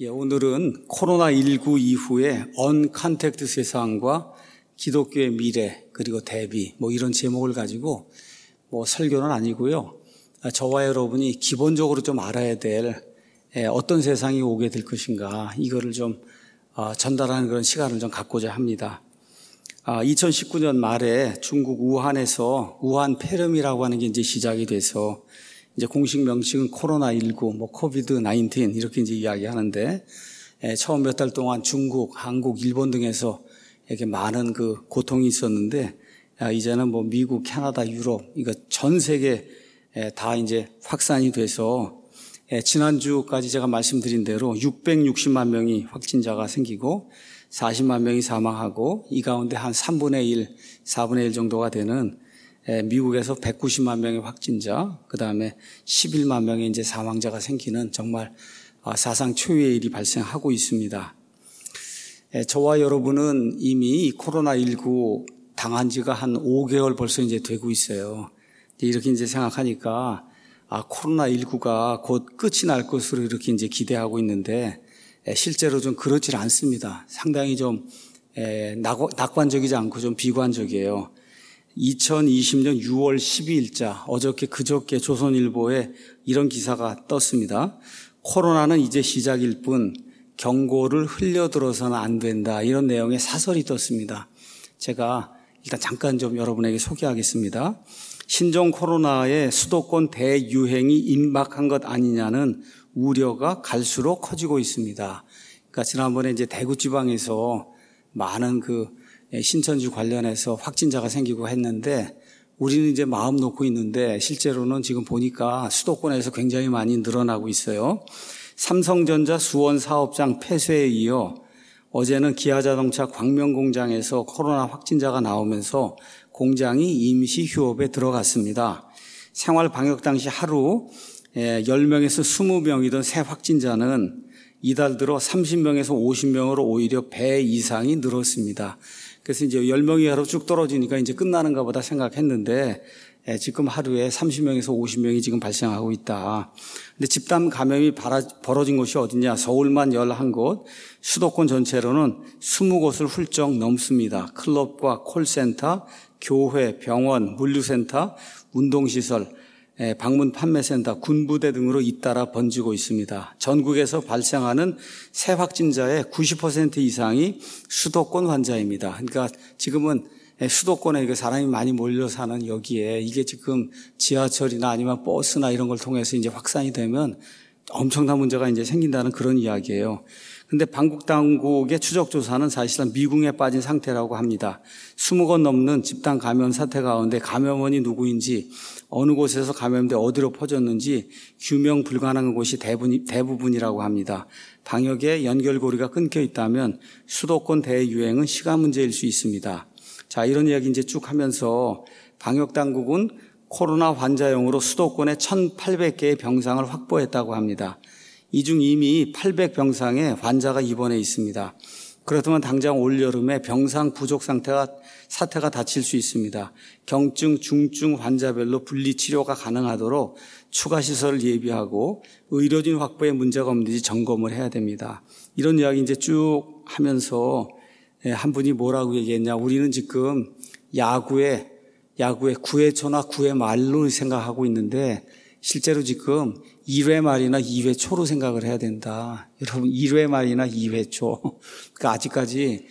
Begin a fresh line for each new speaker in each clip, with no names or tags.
오늘은 코로나19 이후의 언컨택트 세상과 기독교의 미래 그리고 대비 이런 제목을 가지고 설교는 아니고요. 저와 여러분이 기본적으로 좀 알아야 될 어떤 세상이 오게 될 것인가 이거를 좀 전달하는 그런 시간을 좀 갖고자 합니다. 2019년 말에 중국 우한에서 우한 폐렴이라고 하는 게 이제 시작이 돼서 이제 공식 명칭은 코로나19, 코비드-19 이렇게 이제 이야기하는데 처음 몇 달 동안 중국, 한국, 일본 등에서 이렇게 많은 그 고통이 있었는데 이제는 미국, 캐나다, 유럽 이거 전 세계 다 이제 확산이 돼서 지난주까지 제가 말씀드린 대로 660만 명이 확진자가 생기고 40만 명이 사망하고 이 가운데 한 3분의 1, 4분의 1 정도가 되는 미국에서 190만 명의 확진자, 그 다음에 11만 명의 이제 사망자가 생기는 정말 사상 초유의 일이 발생하고 있습니다. 저와 여러분은 이미 코로나19 당한 지가 한 5개월 벌써 이제 되고 있어요. 이렇게 이제 생각하니까 코로나19가 곧 끝이 날 것으로 이렇게 이제 기대하고 있는데 실제로 좀 그렇지 않습니다. 상당히 좀 낙관적이지 않고 좀 비관적이에요. 2020년 6월 12일자 어저께 그저께 조선일보에 이런 기사가 떴습니다. 코로나는 이제 시작일 뿐 경고를 흘려들어서는 안 된다. 이런 내용의 사설이 떴습니다. 제가 일단 잠깐 좀 여러분에게 소개하겠습니다. 신종 코로나의 수도권 대유행이 임박한 것 아니냐는 우려가 갈수록 커지고 있습니다. 그러니까 지난번에 이제 대구 지방에서 많은 신천지 관련해서 확진자가 생기고 했는데 우리는 이제 마음 놓고 있는데 실제로는 지금 보니까 수도권에서 굉장히 많이 늘어나고 있어요. 삼성전자 수원 사업장 폐쇄에 이어 어제는 기아자동차 광명공장에서 코로나 확진자가 나오면서 공장이 임시 휴업에 들어갔습니다. 생활 방역 당시 하루 10명에서 20명이던 새 확진자는 이달 들어 30명에서 50명으로 오히려 배 이상이 늘었습니다. 그래서 이제 10명이 하루 쭉 떨어지니까 이제 끝나는가 보다 생각했는데 지금 하루에 30명에서 50명이 지금 발생하고 있다. 근데 집단 감염이 벌어진 곳이 어디냐? 서울만 11곳, 수도권 전체로는 20곳을 훌쩍 넘습니다. 클럽과 콜센터, 교회, 병원, 물류센터, 운동시설, 방문 판매센터, 군부대 등으로 잇따라 번지고 있습니다. 전국에서 발생하는 새 확진자의 90% 이상이 수도권 환자입니다. 그러니까 지금은 수도권에 사람이 많이 몰려 사는 여기에 이게 지금 지하철이나 아니면 버스나 이런 걸 통해서 이제 확산이 되면 엄청난 문제가 이제 생긴다는 그런 이야기예요. 근데 방국 당국의 추적 조사는 사실상 미궁에 빠진 상태라고 합니다. 20건 넘는 집단 감염 사태 가운데 감염원이 누구인지 어느 곳에서 감염돼 어디로 퍼졌는지 규명 불가능한 곳이 대부분이라고 합니다. 방역에 연결고리가 끊겨 있다면 수도권 대유행은 시간 문제일 수 있습니다. 자, 이런 이야기 이제 쭉 하면서 방역 당국은 코로나 환자용으로 수도권에 1,800개의 병상을 확보했다고 합니다. 이 중 이미 800병상에 환자가 입원해 있습니다. 그렇다면 당장 올여름에 병상 부족 사태가 닥칠 수 있습니다. 경증, 중증 환자별로 분리 치료가 가능하도록 추가 시설을 예비하고 의료진 확보에 문제가 없는지 점검을 해야 됩니다. 이런 이야기 이제 쭉 하면서 한 분이 뭐라고 얘기했냐? 우리는 지금 야구의 9회 초나 9회 말로 생각하고 있는데 실제로 지금 1회 말이나 2회 초로 생각을 해야 된다. 여러분 1회 말이나 2회 초. 그러니까 아직까지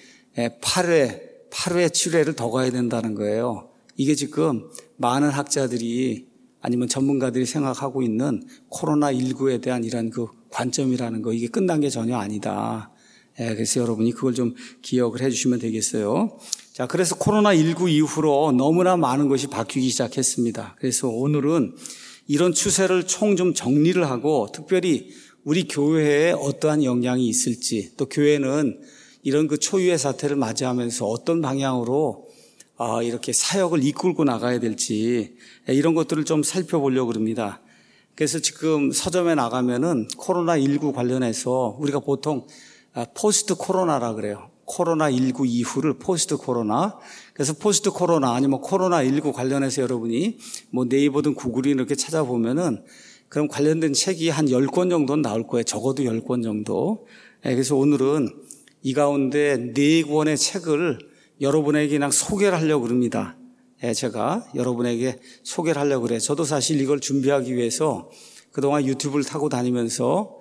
8회, 7회를 더 가야 된다는 거예요. 이게 지금 많은 학자들이 아니면 전문가들이 생각하고 있는 코로나19에 대한 이런 관점이라는 거 이게 끝난 게 전혀 아니다. 그래서 여러분이 그걸 좀 기억을 해 주시면 되겠어요. 자, 그래서 코로나19 이후로 너무나 많은 것이 바뀌기 시작했습니다. 그래서 오늘은 이런 추세를 총 좀 정리를 하고 특별히 우리 교회에 어떠한 영향이 있을지 또 교회는 이런 초유의 사태를 맞이하면서 어떤 방향으로 이렇게 사역을 이끌고 나가야 될지 이런 것들을 좀 살펴보려고 합니다. 그래서 지금 서점에 나가면은 코로나19 관련해서 우리가 보통 포스트 코로나라 그래요. 코로나19 이후를 포스트 코로나. 그래서 포스트 코로나 아니면 코로나19 관련해서 여러분이 네이버든 구글이 이렇게 찾아보면은 그럼 관련된 책이 한 10권 정도는 나올 거예요. 적어도 10권 정도. 그래서 오늘은 이 가운데 4권의 책을 여러분에게 그냥 소개를 하려고 그럽니다. 제가 여러분에게 소개를 하려고 그래요. 저도 사실 이걸 준비하기 위해서 그동안 유튜브를 타고 다니면서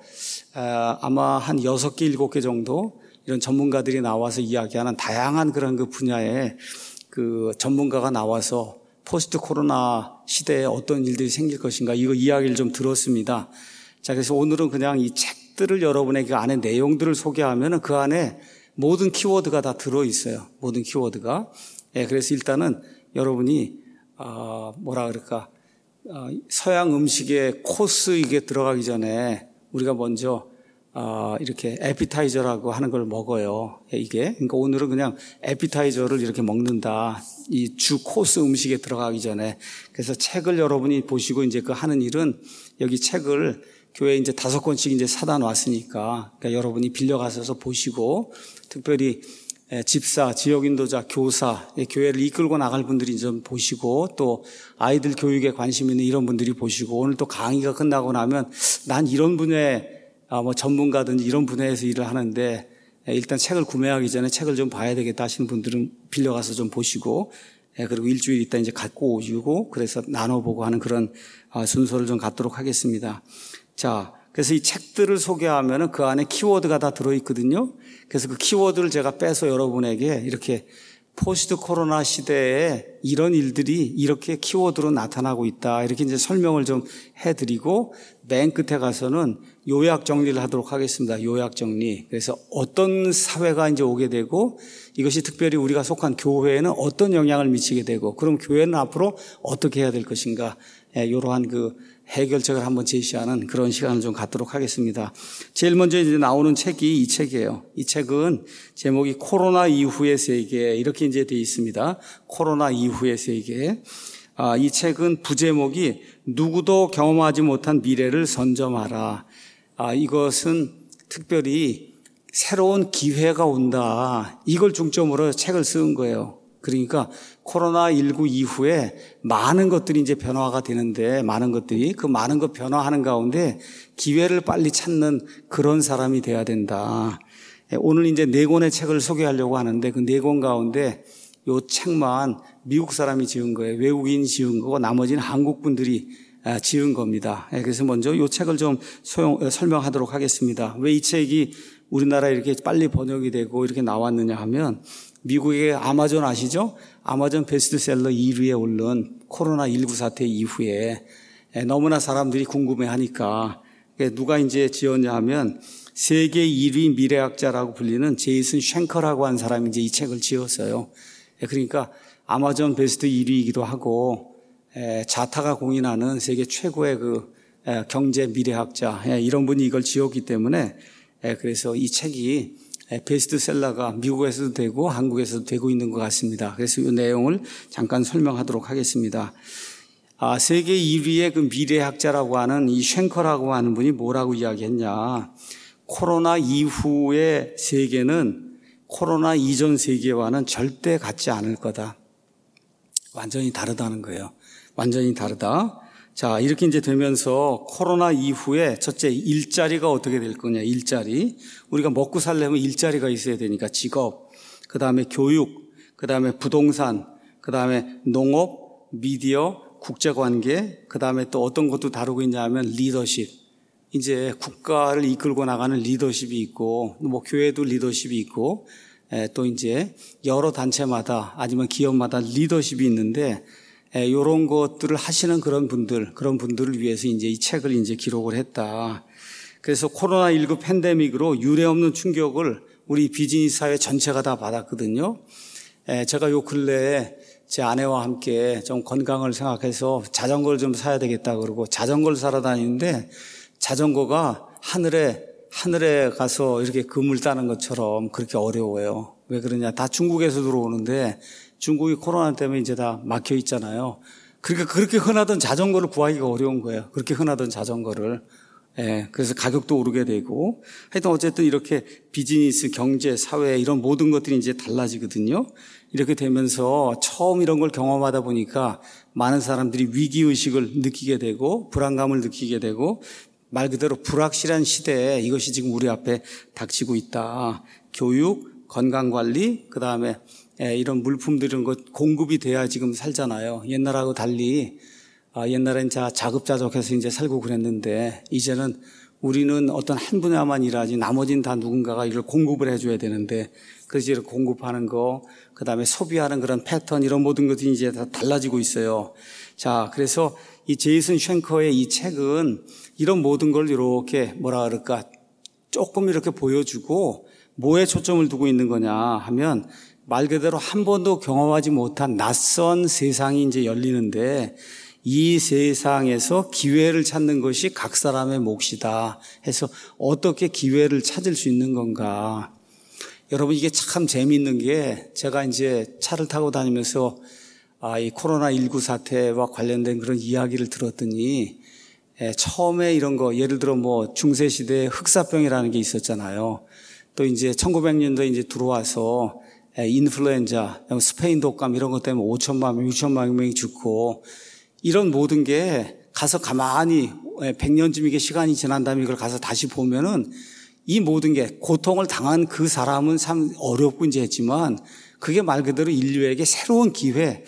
아마 한 6개, 7개 정도 이런 전문가들이 나와서 이야기하는 다양한 그런 그 분야의 그 전문가가 나와서 포스트 코로나 시대에 어떤 일들이 생길 것인가 이거 이야기를 좀 들었습니다. 자, 그래서 오늘은 그냥 이 책들을 여러분에게 안에 내용들을 소개하면 그 안에 모든 키워드가 다 들어있어요. 모든 키워드가. 그래서 일단은 여러분이 뭐라 그럴까 서양 음식의 코스 이게 들어가기 전에 우리가 먼저 이렇게 에피타이저라고 하는 걸 먹어요. 이게 그러니까 오늘은 그냥 에피타이저를 이렇게 먹는다. 이 주 코스 음식에 들어가기 전에. 그래서 책을 여러분이 보시고 이제 그 하는 일은 여기 책을 교회에 이제 5권씩 이제 사다 놨으니까 그러니까 여러분이 빌려가셔서 보시고 특별히 집사, 지역인도자, 교사, 교회를 이끌고 나갈 분들이 좀 보시고 또 아이들 교육에 관심 있는 이런 분들이 보시고 오늘 또 강의가 끝나고 나면 난 이런 분야에 뭐 전문가든지 이런 분야에서 일을 하는데 일단 책을 구매하기 전에 책을 좀 봐야 되겠다 하시는 분들은 빌려가서 좀 보시고 그리고 일주일 있다 이제 갖고 오시고 그래서 나눠보고 하는 그런 순서를 좀 갖도록 하겠습니다. 자, 그래서 이 책들을 소개하면은 그 안에 키워드가 다 들어있거든요. 그래서 그 키워드를 제가 빼서 여러분에게 이렇게 포스트 코로나 시대에 이런 일들이 이렇게 키워드로 나타나고 있다. 이렇게 이제 설명을 좀 해드리고 맨 끝에 가서는 요약 정리를 하도록 하겠습니다. 요약 정리. 그래서 어떤 사회가 이제 오게 되고 이것이 특별히 우리가 속한 교회에는 어떤 영향을 미치게 되고 그럼 교회는 앞으로 어떻게 해야 될 것인가. 이러한 그 해결책을 한번 제시하는 그런 시간을 좀 갖도록 하겠습니다. 제일 먼저 이제 나오는 책이 이 책이에요. 이 책은 제목이 코로나 이후의 세계 이렇게 이제 되어 있습니다. 코로나 이후의 세계. 이 책은 부제목이 누구도 경험하지 못한 미래를 선점하라. 이것은 특별히 새로운 기회가 온다. 이걸 중점으로 책을 쓴 거예요. 그러니까 코로나19 이후에 많은 것들이 이제 변화가 되는데 많은 것들이 그 많은 것 변화하는 가운데 기회를 빨리 찾는 그런 사람이 돼야 된다. 오늘 이제 4권의 책을 소개하려고 하는데 그 4권 가운데 요 책만 미국 사람이 지은 거예요. 외국인이 지은 거고 나머지는 한국 분들이 지은 겁니다. 그래서 먼저 요 책을 좀 설명하도록 하겠습니다. 왜 이 책이 우리나라에 이렇게 빨리 번역이 되고 이렇게 나왔느냐 하면 미국의 아마존 아시죠? 아마존 베스트셀러 1위에 오른 코로나19 사태 이후에 너무나 사람들이 궁금해하니까 누가 이제 지었냐 하면 세계 1위 미래학자라고 불리는 제이슨 쉔커라고 한 사람이 이제 이 책을 지었어요. 그러니까 아마존 베스트 1위이기도 하고 자타가 공인하는 세계 최고의 그 경제 미래학자 이런 분이 이걸 지었기 때문에 그래서 이 책이 베스트셀러가 미국에서도 되고 한국에서도 되고 있는 것 같습니다. 그래서 이 내용을 잠깐 설명하도록 하겠습니다. 세계 1위의 그 미래학자라고 하는 이 쉔커라고 하는 분이 뭐라고 이야기했냐. 코로나 이후의 세계는 코로나 이전 세계와는 절대 같지 않을 거다. 완전히 다르다는 거예요. 완전히 다르다. 자, 이렇게 이제 되면서 코로나 이후에 첫째 일자리가 어떻게 될 거냐, 일자리. 우리가 먹고 살려면 일자리가 있어야 되니까 직업, 그 다음에 교육, 그 다음에 부동산, 그 다음에 농업, 미디어, 국제관계, 그 다음에 또 어떤 것도 다루고 있냐 하면 리더십. 이제 국가를 이끌고 나가는 리더십이 있고, 뭐 교회도 리더십이 있고, 또 이제 여러 단체마다 아니면 기업마다 리더십이 있는데, 이런 것들을 하시는 그런 분들을 위해서 이제 이 책을 이제 기록을 했다. 그래서 코로나19 팬데믹으로 유례없는 충격을 우리 비즈니스 사회 전체가 다 받았거든요. 제가 요 근래에 제 아내와 함께 좀 건강을 생각해서 자전거를 좀 사야 되겠다 그러고 자전거를 사러 다니는데 자전거가 하늘에 가서 이렇게 금을 따는 것처럼 그렇게 어려워요. 왜 그러냐? 다 중국에서 들어오는데 중국이 코로나 때문에 이제 다 막혀 있잖아요. 그러니까 그렇게 흔하던 자전거를 구하기가 어려운 거예요. 그렇게 흔하던 자전거를. 그래서 가격도 오르게 되고. 하여튼 어쨌든 이렇게 비즈니스, 경제, 사회 이런 모든 것들이 이제 달라지거든요. 이렇게 되면서 처음 이런 걸 경험하다 보니까 많은 사람들이 위기의식을 느끼게 되고 불안감을 느끼게 되고 말 그대로 불확실한 시대에 이것이 지금 우리 앞에 닥치고 있다. 교육, 건강관리, 그 다음에 이런 물품들 이런 것 공급이 돼야 지금 살잖아요. 옛날하고 달리 옛날엔 자급자족해서 이제 살고 그랬는데 이제는 우리는 어떤 한 분야만 일하지 나머지는 다 누군가가 이걸 공급을 해줘야 되는데 그래서 이렇게 공급하는 거, 그 다음에 소비하는 그런 패턴 이런 모든 것들이 이제 다 달라지고 있어요. 자, 그래서 이 제이슨 쉔커의 이 책은 이런 모든 걸 이렇게 뭐라 그럴까 조금 이렇게 보여주고 뭐에 초점을 두고 있는 거냐 하면 말 그대로 한 번도 경험하지 못한 낯선 세상이 이제 열리는데 이 세상에서 기회를 찾는 것이 각 사람의 몫이다 해서 어떻게 기회를 찾을 수 있는 건가. 여러분 이게 참 재미있는 게 제가 이제 차를 타고 다니면서 이 코로나19 사태와 관련된 그런 이야기를 들었더니 처음에 이런 거 예를 들어 뭐 중세시대에 흑사병이라는 게 있었잖아요. 또 이제 1900년도에 이제 들어와서 인플루엔자, 스페인 독감 이런 것 때문에 5천만 명, 6천만 명이 죽고 이런 모든 게 가서 가만히 100년쯤 이게 시간이 지난 다음에 이걸 가서 다시 보면은 이 모든 게 고통을 당한 그 사람은 참 어렵고 이제 했지만 그게 말 그대로 인류에게 새로운 기회,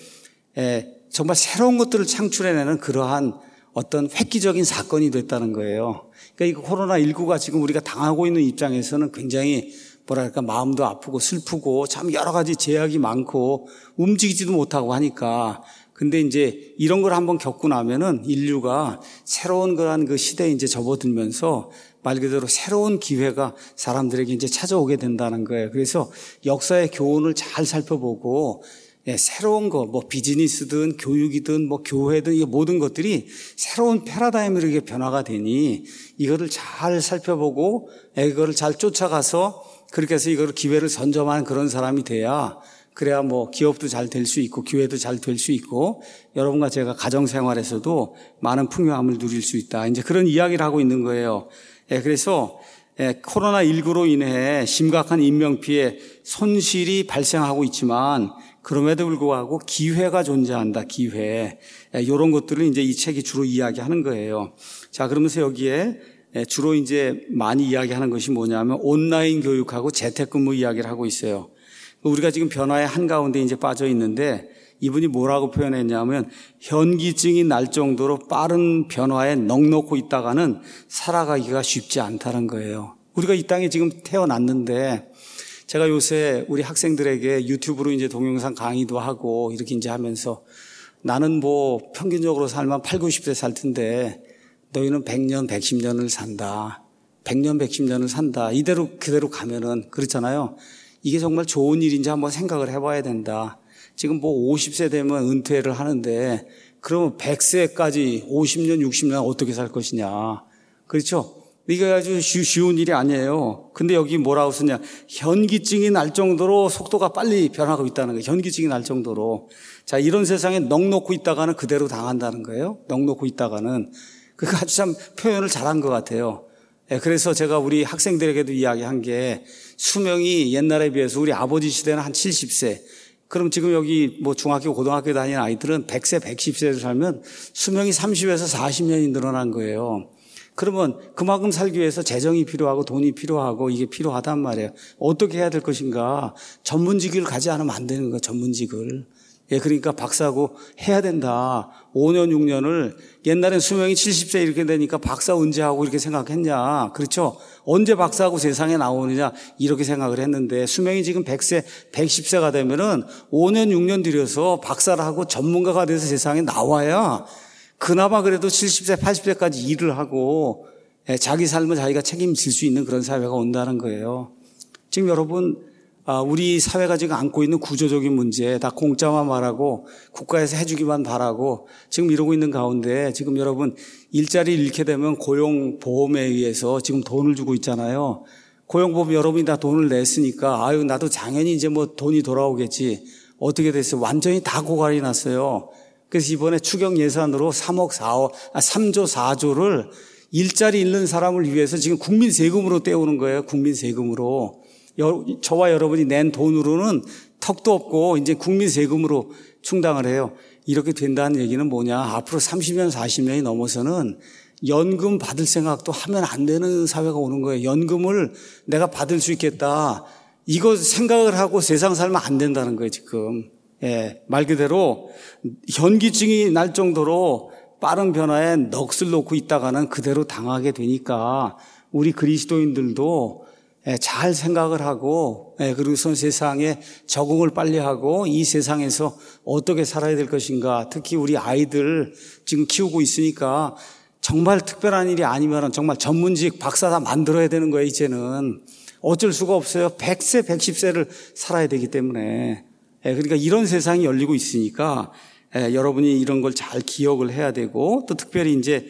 정말 새로운 것들을 창출해내는 그러한 어떤 획기적인 사건이 됐다는 거예요. 그러니까 이 코로나19가 지금 우리가 당하고 있는 입장에서는 굉장히 뭐랄까 마음도 아프고 슬프고 참 여러 가지 제약이 많고 움직이지도 못하고 하니까 근데 이제 이런 걸 한번 겪고 나면은 인류가 새로운 그러한 그 시대에 이제 접어들면서 말 그대로 새로운 기회가 사람들에게 이제 찾아오게 된다는 거예요. 그래서 역사의 교훈을 잘 살펴보고 새로운 거, 뭐 비즈니스든 교육이든 뭐 교회든 이 모든 것들이 새로운 패러다임으로 이게 변화가 되니 이거를 잘 살펴보고 이거를 잘 쫓아가서 그렇게 해서 이거를 기회를 선점하는 그런 사람이 돼야 그래야 뭐 기업도 잘 될 수 있고 교회도 잘 될 수 있고 여러분과 제가 가정생활에서도 많은 풍요함을 누릴 수 있다. 이제 그런 이야기를 하고 있는 거예요. 그래서 코로나19로 인해 심각한 인명피해 손실이 발생하고 있지만 그럼에도 불구하고 기회가 존재한다. 기회. 이런 것들을 이제 이 책이 주로 이야기하는 거예요. 자, 그러면서 여기에 주로 이제 많이 이야기하는 것이 뭐냐면 온라인 교육하고 재택근무 이야기를 하고 있어요. 우리가 지금 변화의 한가운데 이제 빠져 있는데 이분이 뭐라고 표현했냐면 현기증이 날 정도로 빠른 변화에 넋놓고 있다가는 살아가기가 쉽지 않다는 거예요. 우리가 이 땅에 지금 태어났는데 제가 요새 우리 학생들에게 유튜브로 이제 동영상 강의도 하고 이렇게 이제 하면서 나는 뭐 평균적으로 살면 8, 90세 살 텐데 너희는 100년, 110년을 산다. 100년, 110년을 산다. 이대로 그대로 가면은 그렇잖아요. 이게 정말 좋은 일인지 한번 생각을 해봐야 된다. 지금 뭐 50세 되면 은퇴를 하는데 그러면 100세까지 50년, 60년 어떻게 살 것이냐. 그렇죠? 이게 아주 쉬운 일이 아니에요. 근데 여기 뭐라고 쓰냐. 현기증이 날 정도로 속도가 빨리 변하고 있다는 거예요. 현기증이 날 정도로. 자, 이런 세상에 넋놓고 있다가는 그대로 당한다는 거예요. 넋놓고 있다가는. 그거 아주 참 표현을 잘한 것 같아요. 그래서 제가 우리 학생들에게도 이야기한 게 수명이 옛날에 비해서 우리 아버지 시대는 한 70세. 그럼 지금 여기 뭐 중학교, 고등학교 다니는 아이들은 100세, 110세를 살면 수명이 30에서 40년이 늘어난 거예요. 그러면 그만큼 살기 위해서 재정이 필요하고 돈이 필요하고 이게 필요하단 말이에요. 어떻게 해야 될 것인가. 전문직을 가지 않으면 안 되는 거예요. 전문직을. 그러니까 박사고 해야 된다. 5년, 6년을 옛날엔 수명이 70세 이렇게 되니까 박사 언제 하고 이렇게 생각했냐. 그렇죠? 언제 박사하고 세상에 나오느냐 이렇게 생각을 했는데 수명이 지금 100세, 110세가 되면은 5년, 6년 들여서 박사를 하고 전문가가 돼서 세상에 나와야 그나마 그래도 70세, 80세까지 일을 하고 자기 삶을 자기가 책임질 수 있는 그런 사회가 온다는 거예요. 지금 여러분 우리 사회가 지금 안고 있는 구조적인 문제 다 공짜만 말하고 국가에서 해주기만 바라고 지금 이러고 있는 가운데 지금 여러분 일자리를 잃게 되면 고용보험에 의해서 지금 돈을 주고 있잖아요. 고용보험 여러분이 다 돈을 냈으니까 아유 나도 당연히 이제 뭐 돈이 돌아오겠지. 어떻게 됐어요? 완전히 다 고갈이 났어요. 그래서 이번에 추경 예산으로 3조 4조를 일자리 잃는 사람을 위해서 지금 국민 세금으로 떼오는 거예요. 국민 세금으로. 저와 여러분이 낸 돈으로는 턱도 없고 이제 국민 세금으로 충당을 해요. 이렇게 된다는 얘기는 뭐냐? 앞으로 30년, 40년이 넘어서는 연금 받을 생각도 하면 안 되는 사회가 오는 거예요. 연금을 내가 받을 수 있겠다. 이거 생각을 하고 세상 살면 안 된다는 거예요, 지금. 예, 말 그대로 현기증이 날 정도로 빠른 변화에 넋을 놓고 있다가는 그대로 당하게 되니까 우리 그리스도인들도 잘 생각을 하고 그리고선 세상에 적응을 빨리 하고 이 세상에서 어떻게 살아야 될 것인가. 특히 우리 아이들 지금 키우고 있으니까 정말 특별한 일이 아니면 정말 전문직 박사 다 만들어야 되는 거예요. 이제는 어쩔 수가 없어요. 100세 110세를 살아야 되기 때문에. 그러니까 이런 세상이 열리고 있으니까 여러분이 이런 걸 잘 기억을 해야 되고, 또 특별히 이제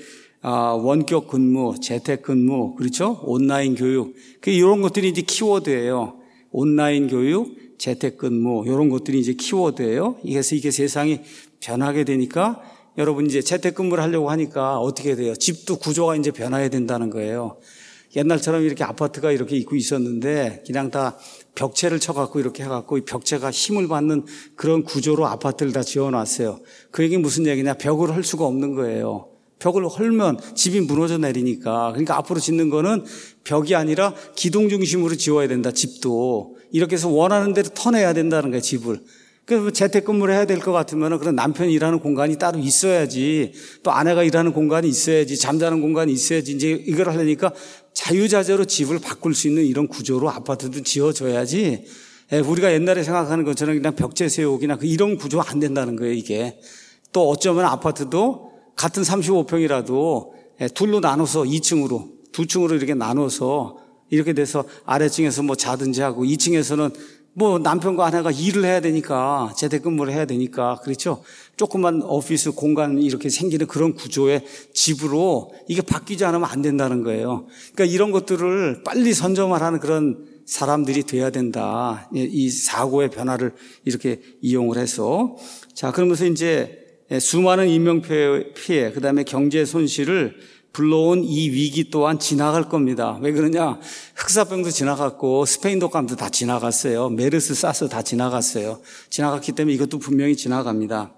원격 근무, 재택 근무, 그렇죠? 온라인 교육, 이런 것들이 이제 키워드예요. 온라인 교육, 재택 근무, 이런 것들이 이제 키워드예요. 그래서 이게 세상이 변하게 되니까 여러분 이제 재택 근무를 하려고 하니까 어떻게 돼요? 집도 구조가 이제 변해야 된다는 거예요. 옛날처럼 이렇게 아파트가 이렇게 있고 있었는데 그냥 다 벽체를 쳐갖고 이렇게 해갖고 이 벽체가 힘을 받는 그런 구조로 아파트를 다 지어놨어요. 그 얘기는 무슨 얘기냐? 벽을 헐 수가 없는 거예요. 벽을 헐면 집이 무너져 내리니까. 그러니까 앞으로 짓는 거는 벽이 아니라 기둥 중심으로 지어야 된다, 집도. 이렇게 해서 원하는 대로 터내야 된다는 거예요, 집을. 그래서 재택근무를 해야 될 것 같으면 그런 남편이 일하는 공간이 따로 있어야지, 또 아내가 일하는 공간이 있어야지, 잠자는 공간이 있어야지, 이제 이걸 하려니까 자유자재로 집을 바꿀 수 있는 이런 구조로 아파트도 지어져야지, 우리가 옛날에 생각하는 것처럼 그냥 벽체 세우기나 이런 구조가 안 된다는 거예요, 이게. 또 어쩌면 아파트도 같은 35평이라도 둘로 나눠서 2층으로, 2층으로 이렇게 나눠서 이렇게 돼서 아래층에서 뭐 자든지 하고 2층에서는 뭐 남편과 아내가 일을 해야 되니까 재택근무를 해야 되니까 그렇죠. 조그만 오피스 공간 이렇게 생기는 그런 구조의 집으로 이게 바뀌지 않으면 안 된다는 거예요. 그러니까 이런 것들을 빨리 선점을 하는 그런 사람들이 돼야 된다. 이 사고의 변화를 이렇게 이용을 해서. 자, 그러면서 이제 수많은 인명피해, 그다음에 경제 손실을 불러온 이 위기 또한 지나갈 겁니다. 왜 그러냐? 흑사병도 지나갔고 스페인 독감도 다 지나갔어요. 메르스, 사스 다 지나갔어요. 지나갔기 때문에 이것도 분명히 지나갑니다.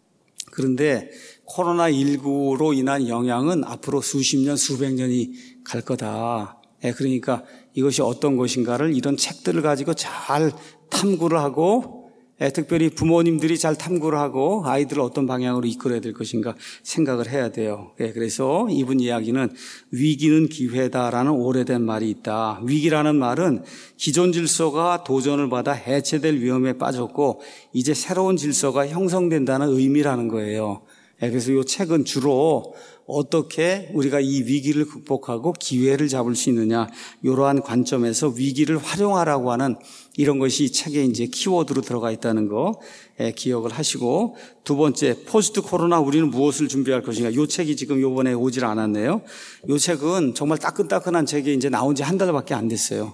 그런데 코로나19로 인한 영향은 앞으로 수십 년, 수백 년이 갈 거다. 그러니까 이것이 어떤 것인가를 이런 책들을 가지고 잘 탐구를 하고, 특별히 부모님들이 잘 탐구를 하고 아이들을 어떤 방향으로 이끌어야 될 것인가 생각을 해야 돼요. 그래서 이분 이야기는 위기는 기회다라는 오래된 말이 있다. 위기라는 말은 기존 질서가 도전을 받아 해체될 위험에 빠졌고 이제 새로운 질서가 형성된다는 의미라는 거예요. 그래서 이 책은 주로 어떻게 우리가 이 위기를 극복하고 기회를 잡을 수 있느냐, 이러한 관점에서 위기를 활용하라고 하는 이런 것이 이 책에 이제 키워드로 들어가 있다는 거 기억을 하시고, 두 번째, 포스트 코로나 우리는 무엇을 준비할 것인가. 이 책이 지금 이번에 오질 않았네요. 이 책은 정말 따끈따끈한 책이 이제 나온 지 한 달밖에 안 됐어요.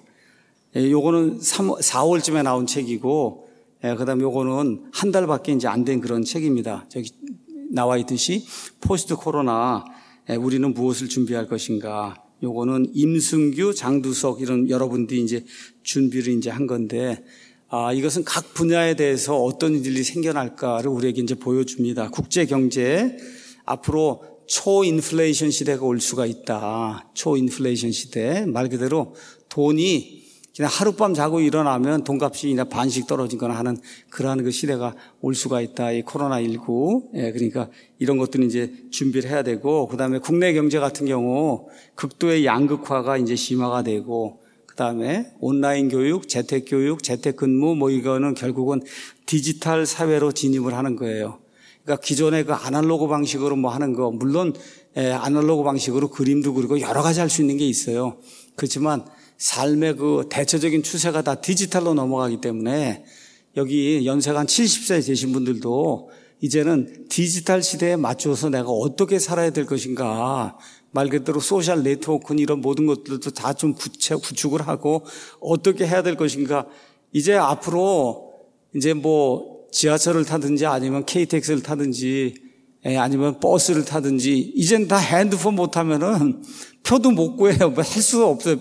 요거는 4월쯤에 나온 책이고, 그다음에 요거는 한 달밖에 이제 안 된 그런 책입니다. 저기 나와 있듯이 포스트 코로나 우리는 무엇을 준비할 것인가. 요거는 임승규, 장두석 이런 여러분들이 이제 준비를 이제 한 건데, 이것은 각 분야에 대해서 어떤 일이 생겨날까를 우리에게 이제 보여줍니다. 국제 경제 앞으로 초인플레이션 시대가 올 수가 있다. 초인플레이션 시대. 말 그대로 돈이 그냥 하룻밤 자고 일어나면 돈값이 그냥 반씩 떨어지거나 하는 그러한 그 시대가 올 수가 있다. 이 코로나19. 그러니까 이런 것들은 이제 준비를 해야 되고, 그 다음에 국내 경제 같은 경우 극도의 양극화가 이제 심화가 되고, 그 다음에 온라인 교육, 재택 교육, 재택 근무 뭐 이거는 결국은 디지털 사회로 진입을 하는 거예요. 그러니까 기존의 그 아날로그 방식으로 뭐 하는 거, 물론 아날로그 방식으로 그림도 그리고 여러 가지 할 수 있는 게 있어요. 그렇지만 삶의 그 대체적인 추세가 다 디지털로 넘어가기 때문에 여기 연세가 한 70세 되신 분들도 이제는 디지털 시대에 맞춰서 내가 어떻게 살아야 될 것인가, 말 그대로 소셜 네트워크 이런 모든 것들도 다 좀 구축을 하고 어떻게 해야 될 것인가. 이제 앞으로 이제 뭐 지하철을 타든지 아니면 KTX를 타든지 아니면 버스를 타든지 이젠 다 핸드폰 못하면은 표도 못 구해요. 뭐 할 수가 없어요.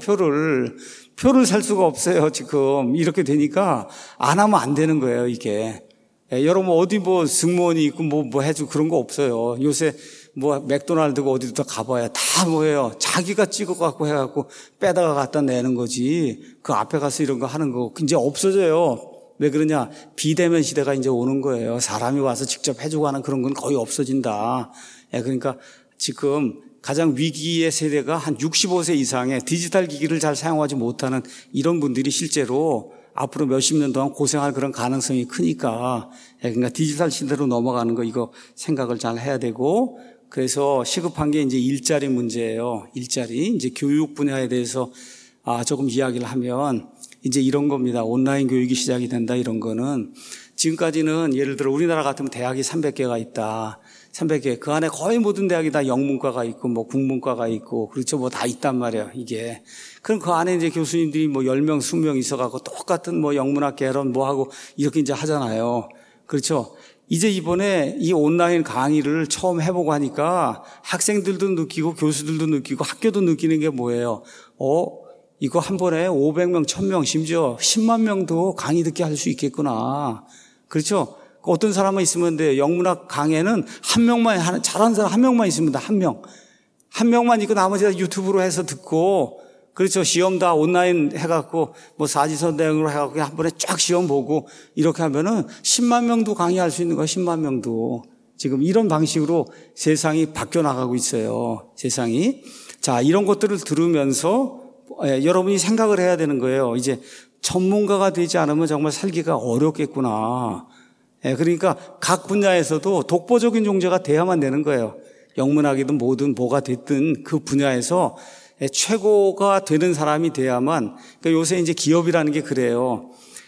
표를 살 수가 없어요. 지금 이렇게 되니까 안 하면 안 되는 거예요, 이게. 여러분 어디 뭐 승무원이 있고 뭐 해주고 그런 거 없어요. 요새 뭐 맥도날드고 어디도 가봐야 다 뭐예요. 자기가 찍어갖고 해갖고 빼다가 갖다 내는 거지. 그 앞에 가서 이런 거 하는 거 이제 없어져요. 왜 그러냐? 비대면 시대가 이제 오는 거예요. 사람이 와서 직접 해주고 하는 그런 건 거의 없어진다. 그러니까 지금 가장 위기의 세대가 한 65세 이상의 디지털 기기를 잘 사용하지 못하는 이런 분들이 실제로 앞으로 몇십 년 동안 고생할 그런 가능성이 크니까 그러니까 디지털 시대로 넘어가는 거 이거 생각을 잘 해야 되고 그래서 시급한 게 이제 일자리 문제예요. 일자리 이제 교육 분야에 대해서 조금 이야기를 하면 이제 이런 겁니다. 온라인 교육이 시작이 된다 이런 거는 지금까지는 예를 들어 우리나라 같으면 대학이 300개가 있다. 300개. 그 안에 거의 모든 대학이 다 영문과가 있고 뭐 국문과가 있고 그렇죠. 뭐 다 있단 말이에요. 이게. 그럼 그 안에 이제 교수님들이 뭐 10명, 20명 있어갖고 똑같은 뭐 영문학 개론 뭐 하고 이렇게 이제 하잖아요. 그렇죠. 이제 이번에 이 온라인 강의를 처음 해보고 하니까 학생들도 느끼고 교수들도 느끼고 학교도 느끼는 게 뭐예요? 이거 한 번에 500명, 1000명, 심지어 10만 명도 강의 듣게 할 수 있겠구나. 그렇죠? 어떤 사람만 있으면 돼요. 영문학 강의는 한 명만, 잘하는 사람 한 명만 있으면 돼. 한 명. 한 명만 있고 나머지 다 유튜브로 해서 듣고, 그렇죠. 시험 다 온라인 해갖고, 뭐 사지선 대응으로 해갖고 한 번에 쫙 시험 보고, 이렇게 하면은 10만 명도 강의할 수 있는 거야. 10만 명도. 지금 이런 방식으로 세상이 바뀌어 나가고 있어요. 세상이. 자, 이런 것들을 들으면서 여러분이 생각을 해야 되는 거예요. 이제 전문가가 되지 않으면 정말 살기가 어렵겠구나. 그러니까 각 분야에서도 독보적인 존재가 돼야만 되는 거예요. 영문학이든 뭐든 뭐가 됐든 그 분야에서 최고가 되는 사람이 돼야만. 그러니까 요새 이제 기업이라는 게 그래요.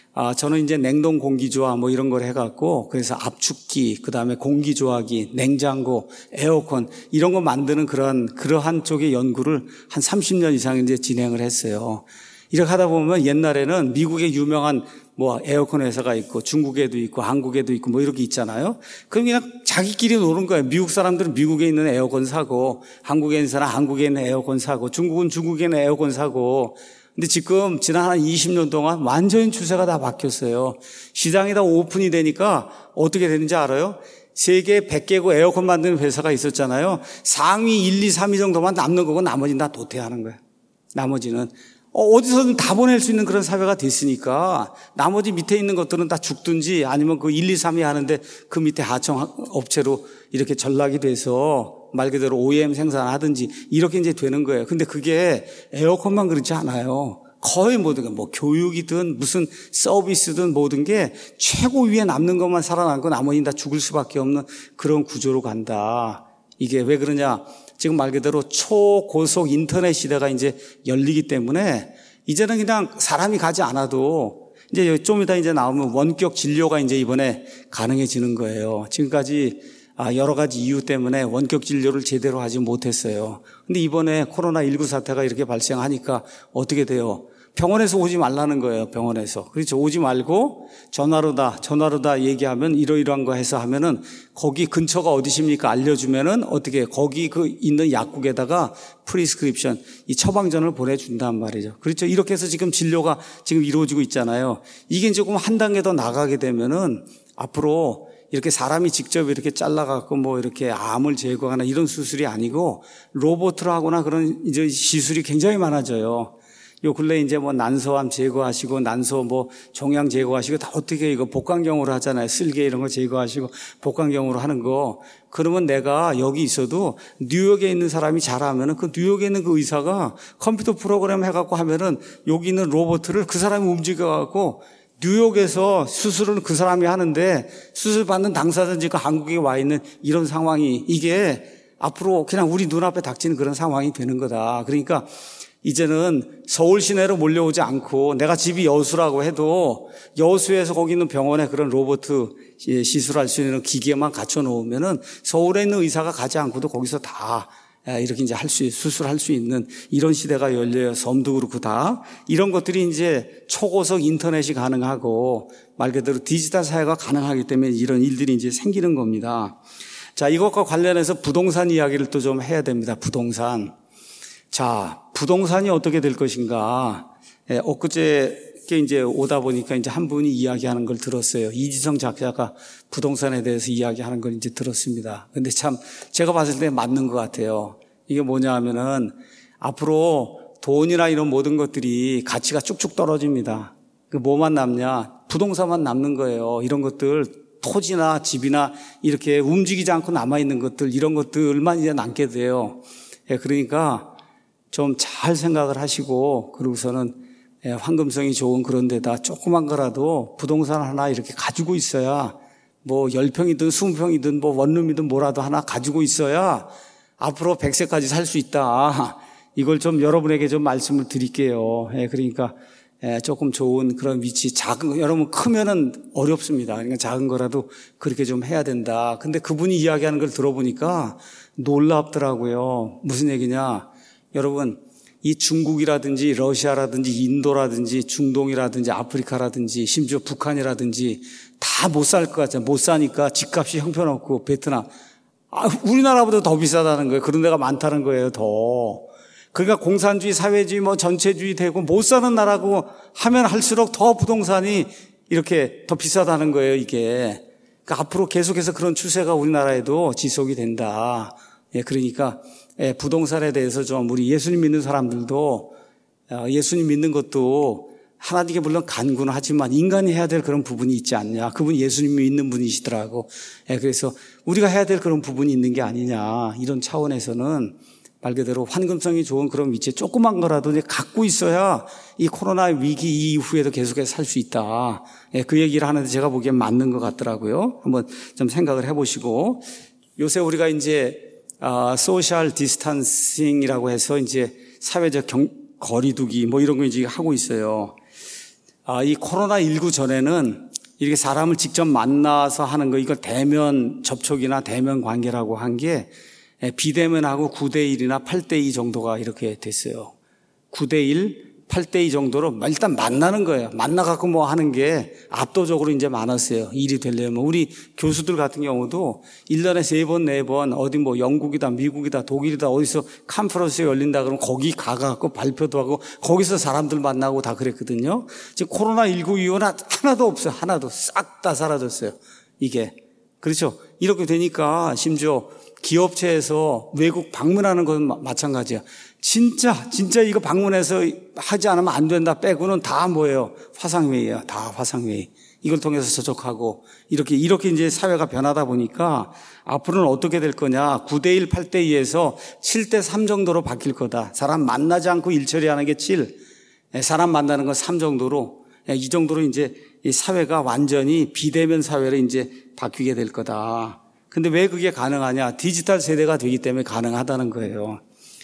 저는 이제 냉동 공기조화 뭐 이런 걸 해갖고 그래서 압축기, 그 다음에 공기조화기, 냉장고, 에어컨 이런 거 만드는 그러한 쪽의 연구를 한 30년 이상 이제 진행을 했어요. 이렇게 하다 보면 옛날에는 미국의 유명한 뭐 에어컨 회사가 있고 중국에도 있고 한국에도 있고 뭐 이렇게 있잖아요. 그럼 그냥 자기끼리 노는 거예요. 미국 사람들은 미국에 있는 에어컨 사고 한국에 있는 사람 한국에 있는 에어컨 사고 중국은 중국에 있는 에어컨 사고. 근데 지금 지난 한 20년 동안 완전히 추세가 다 바뀌었어요. 시장이 다 오픈이 되니까 어떻게 되는지 알아요? 세계 100개국 에어컨 만드는 회사가 있었잖아요. 상위 1, 2, 3위 정도만 남는 거고 나머지는 다 도태하는 거예요. 나머지는. 어디서든 다 보낼 수 있는 그런 사회가 됐으니까 나머지 밑에 있는 것들은 다 죽든지 아니면 그 1, 2, 3위 하는데 그 밑에 하청 업체로 이렇게 전락이 돼서 말 그대로 OEM 생산하든지 이렇게 이제 되는 거예요. 근데 그게 에어컨만 그렇지 않아요. 거의 모든 게 뭐 교육이든 무슨 서비스든 모든 게 최고 위에 남는 것만 살아남고 나머지는 다 죽을 수밖에 없는 그런 구조로 간다. 이게 왜 그러냐? 지금 말 그대로 초고속 인터넷 시대가 이제 열리기 때문에 이제는 그냥 사람이 가지 않아도 이제 좀 이따 이제 나오면 원격 진료가 이제 이번에 가능해지는 거예요. 지금까지 여러 가지 이유 때문에 원격 진료를 제대로 하지 못했어요. 근데 이번에 코로나19 사태가 이렇게 발생하니까 어떻게 돼요? 병원에서 오지 말라는 거예요. 병원에서. 그렇죠. 오지 말고 전화로 다 얘기하면 이러이러한 거 해서 하면은 거기 근처가 어디십니까? 알려주면은 어떻게 거기 그 있는 약국에다가 프리스크립션 이 처방전을 보내준단 말이죠. 그렇죠. 이렇게 해서 지금 진료가 지금 이루어지고 있잖아요. 이게 조금 한 단계 더 나가게 되면은 앞으로 이렇게 사람이 직접 이렇게 잘라갖고 뭐 이렇게 암을 제거하거나 이런 수술이 아니고 로봇으로 하거나 그런 이제 시술이 굉장히 많아져요. 요 근래 이제 뭐 난소암 제거하시고 난소 뭐 종양 제거하시고 다 어떻게 이거 복강경으로 하잖아요. 쓸개 이런 거 제거하시고 복강경으로 하는 거. 그러면 내가 여기 있어도 뉴욕에 있는 사람이 잘하면은 그 뉴욕에 있는 그 의사가 컴퓨터 프로그램 해갖고 하면은 여기 있는 로봇을 그 사람이 움직여갖고 뉴욕에서 수술을 그 사람이 하는데 수술 받는 당사자가 한국에 와 있는 이런 상황이 이게 앞으로 그냥 우리 눈앞에 닥치는 그런 상황이 되는 거다. 그러니까 이제는 서울 시내로 몰려오지 않고 내가 집이 여수라고 해도 여수에서 거기 있는 병원에 그런 로봇 시술할 수 있는 기계만 갖춰 놓으면은 서울에 있는 의사가 가지 않고도 거기서 다 이렇게 이제 수술할 수 있는 이런 시대가 열려요. 섬도 그렇고 다. 이런 것들이 이제 초고속 인터넷이 가능하고 말 그대로 디지털 사회가 가능하기 때문에 이런 일들이 이제 생기는 겁니다. 자, 이것과 관련해서 부동산 이야기를 또 좀 해야 됩니다. 부동산. 자, 부동산이 어떻게 될 것인가. 엊그제 어저께 이제 오다 보니까 이제 한 분이 이야기하는 걸 들었어요. 이지성 작가가 부동산에 대해서 이야기하는 걸 이제 들었습니다. 근데 참 제가 봤을 때 맞는 것 같아요. 이게 뭐냐 하면은 앞으로 돈이나 이런 모든 것들이 가치가 쭉쭉 떨어집니다. 그 뭐만 남냐? 부동산만 남는 거예요. 이런 것들, 토지나 집이나 이렇게 움직이지 않고 남아있는 것들, 이런 것들만 이제 남게 돼요. 그러니까 좀 잘 생각을 하시고, 그러고서는 황금성이 좋은 그런 데다 조그만 거라도 부동산 하나 이렇게 가지고 있어야, 뭐 10평이든 20평이든 뭐 원룸이든 뭐라도 하나 가지고 있어야 앞으로 100세까지 살 수 있다. 이걸 좀 여러분에게 좀 말씀을 드릴게요. 그러니까 조금 좋은 그런 위치, 작은, 여러분 크면은 어렵습니다. 그러니까 작은 거라도 그렇게 좀 해야 된다. 근데 그분이 이야기하는 걸 들어보니까 놀랍더라고요. 무슨 얘기냐? 여러분, 이 중국이라든지 러시아라든지 인도라든지 중동이라든지 아프리카라든지 심지어 북한이라든지 다 못 살 것 같잖아요. 못 사니까 집값이 형편없고 베트남. 우리나라보다 더 비싸다는 거예요. 그런 데가 많다는 거예요, 더. 그러니까 공산주의, 사회주의, 뭐 전체주의 되고 못 사는 나라고 하면 할수록 더 부동산이 이렇게 더 비싸다는 거예요, 이게. 그러니까 앞으로 계속해서 그런 추세가 우리나라에도 지속이 된다. 그러니까 부동산에 대해서 좀 우리 예수님 믿는 사람들도 예수님 믿는 것도 하나님께 물론 간구는 하지만 인간이 해야 될 그런 부분이 있지 않냐. 그분 예수님이 믿는 분이시더라고. 그래서 우리가 해야 될 그런 부분이 있는 게 아니냐. 이런 차원에서는 말 그대로 황금성이 좋은 그런 위치에 조그만 거라도 이제 갖고 있어야 이 코로나 위기 이후에도 계속해서 살 수 있다. 그 얘기를 하는데 제가 보기엔 맞는 것 같더라고요. 한번 좀 생각을 해보시고, 요새 우리가 이제 소셜 디스턴싱이라고 해서 이제 사회적 거리두기 뭐 이런 거 이제 하고 있어요. 이 코로나19 전에는 이렇게 사람을 직접 만나서 하는 거, 이걸 대면 접촉이나 대면 관계라고 한 게 비대면하고 9대1이나 8대2 정도가 이렇게 됐어요. 9대1, 8대2 정도로 일단 만나는 거예요. 만나갖고 뭐 하는 게 압도적으로 이제 많았어요. 일이 되려면. 우리 교수들 같은 경우도 1년에 3번, 4번 어디 뭐 영국이다, 미국이다, 독일이다 어디서 컨퍼런스에 열린다 그러면 거기 가갖고 발표도 하고 거기서 사람들 만나고 다 그랬거든요. 지금 코로나19 이후는 하나도 없어요. 하나도 싹 다 사라졌어요. 이게. 그렇죠. 이렇게 되니까 심지어 기업체에서 외국 방문하는 건 마찬가지야. 진짜 이거 방문해서 하지 않으면 안 된다 빼고는 다 뭐예요? 화상회의야. 다 화상회의. 이걸 통해서 접촉하고 이렇게 이제 사회가 변하다 보니까 앞으로는 어떻게 될 거냐. 9대1, 8대2에서 7대3 정도로 바뀔 거다. 사람 만나지 않고 일 처리하는 게 7. 사람 만나는 건 3 정도로. 이 정도로 이제 이 사회가 완전히 비대면 사회로 이제 바뀌게 될 거다. 근데 왜 그게 가능하냐? 디지털 세대가 되기 때문에 가능하다는 거예요.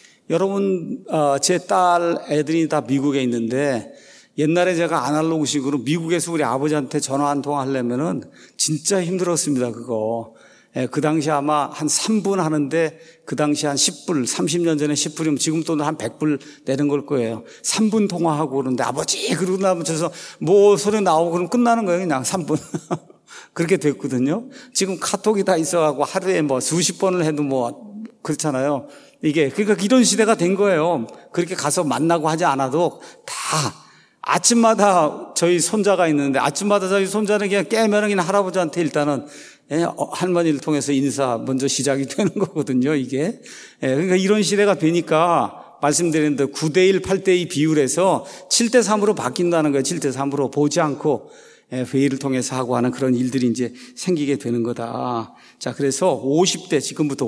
여러분, 제 딸 애들이 다 미국에 있는데 옛날에 제가 아날로그식으로 미국에서 우리 아버지한테 전화 한 통 하려면은 진짜 힘들었습니다, 그거. 그 당시 아마 한 3분 하는데 그 당시 한 10불, 30년 전에 10불이면 지금 또 한 100불 내는 걸 거예요. 3분 통화하고 그러는데 아버지 그러고 나면 저서 뭐 소리 나오고 그러면 끝나는 거예요, 그냥 3분. 그렇게 됐거든요. 지금 카톡이 다 있어가고 하루에 뭐 수십 번을 해도 뭐 그렇잖아요. 이게 그러니까 이런 시대가 된 거예요. 그렇게 가서 만나고 하지 않아도 다 아침마다 저희 손자가 있는데 아침마다 저희 손자는 그냥 깨면은 그냥 할아버지한테 일단은 할머니를 통해서 인사 먼저 시작이 되는 거거든요. 이게 그러니까 이런 시대가 되니까 말씀드렸는데 9대1, 8대2 비율에서 7대3으로 바뀐다는 거예요. 7대3으로 보지 않고 회의를 통해서 하고 하는 그런 일들이 이제 생기게 되는 거다. 자, 그래서 50대, 지금부터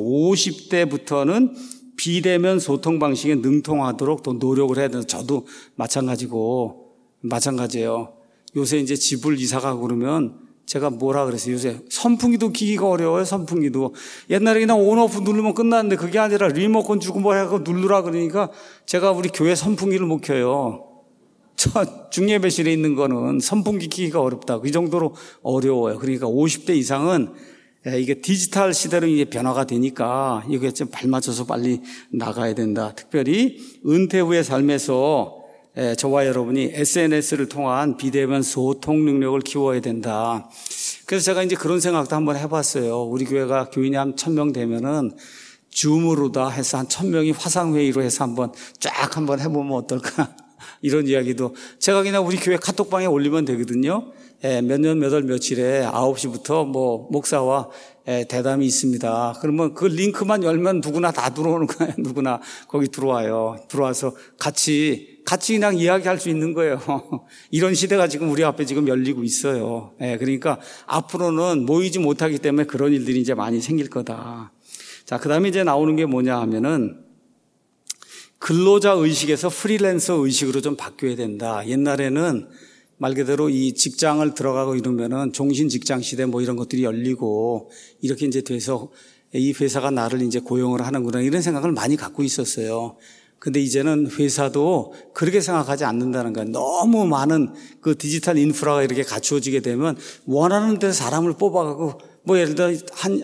50대부터는 비대면 소통 방식에 능통하도록 또 노력을 해야 되는 저도 마찬가지예요. 요새 이제 집을 이사 가고 그러면 제가 뭐라 그랬어요. 요새 선풍기도 키기가 어려워요. 선풍기도. 옛날에 그냥 온오프 누르면 끝났는데 그게 아니라 리모컨 주고 뭐 해갖고 누르라 그러니까 제가 우리 교회 선풍기를 못 켜요. 저 중예배실에 있는 거는 선풍기 키기가 어렵다고. 이 정도로 어려워요. 그러니까 50대 이상은 이게 디지털 시대로 이제 변화가 되니까 이게 좀 발맞춰서 빨리 나가야 된다. 특별히 은퇴 후의 삶에서 저와 여러분이 SNS를 통한 비대면 소통 능력을 키워야 된다. 그래서 제가 이제 그런 생각도 한번 해봤어요. 우리 교회가 교인이 한 1000명 되면은 줌으로 다 해서 한 1000명이 화상회의로 해서 한번 쫙 한번 해보면 어떨까. 이런 이야기도 제가 그냥 우리 교회 카톡방에 올리면 되거든요. 몇 년 몇 월 며칠에 9시부터 목사와 대담이 있습니다. 그러면 그 링크만 열면 누구나 다 들어오는 거예요. 누구나 거기 들어와요. 들어와서 같이 그냥 이야기할 수 있는 거예요. 이런 시대가 지금 우리 앞에 지금 열리고 있어요. 그러니까 앞으로는 모이지 못하기 때문에 그런 일들이 이제 많이 생길 거다. 자, 그 다음에 이제 나오는 게 뭐냐 하면은 근로자 의식에서 프리랜서 의식으로 좀 바뀌어야 된다. 옛날에는 말 그대로 이 직장을 들어가고 이러면은 종신 직장 시대 뭐 이런 것들이 열리고 이렇게 이제 돼서 이 회사가 나를 이제 고용을 하는구나 이런 생각을 많이 갖고 있었어요. 근데 이제는 회사도 그렇게 생각하지 않는다는 거예요. 너무 많은 그 디지털 인프라가 이렇게 갖추어지게 되면 원하는 데서 사람을 뽑아가고 뭐 예를 들어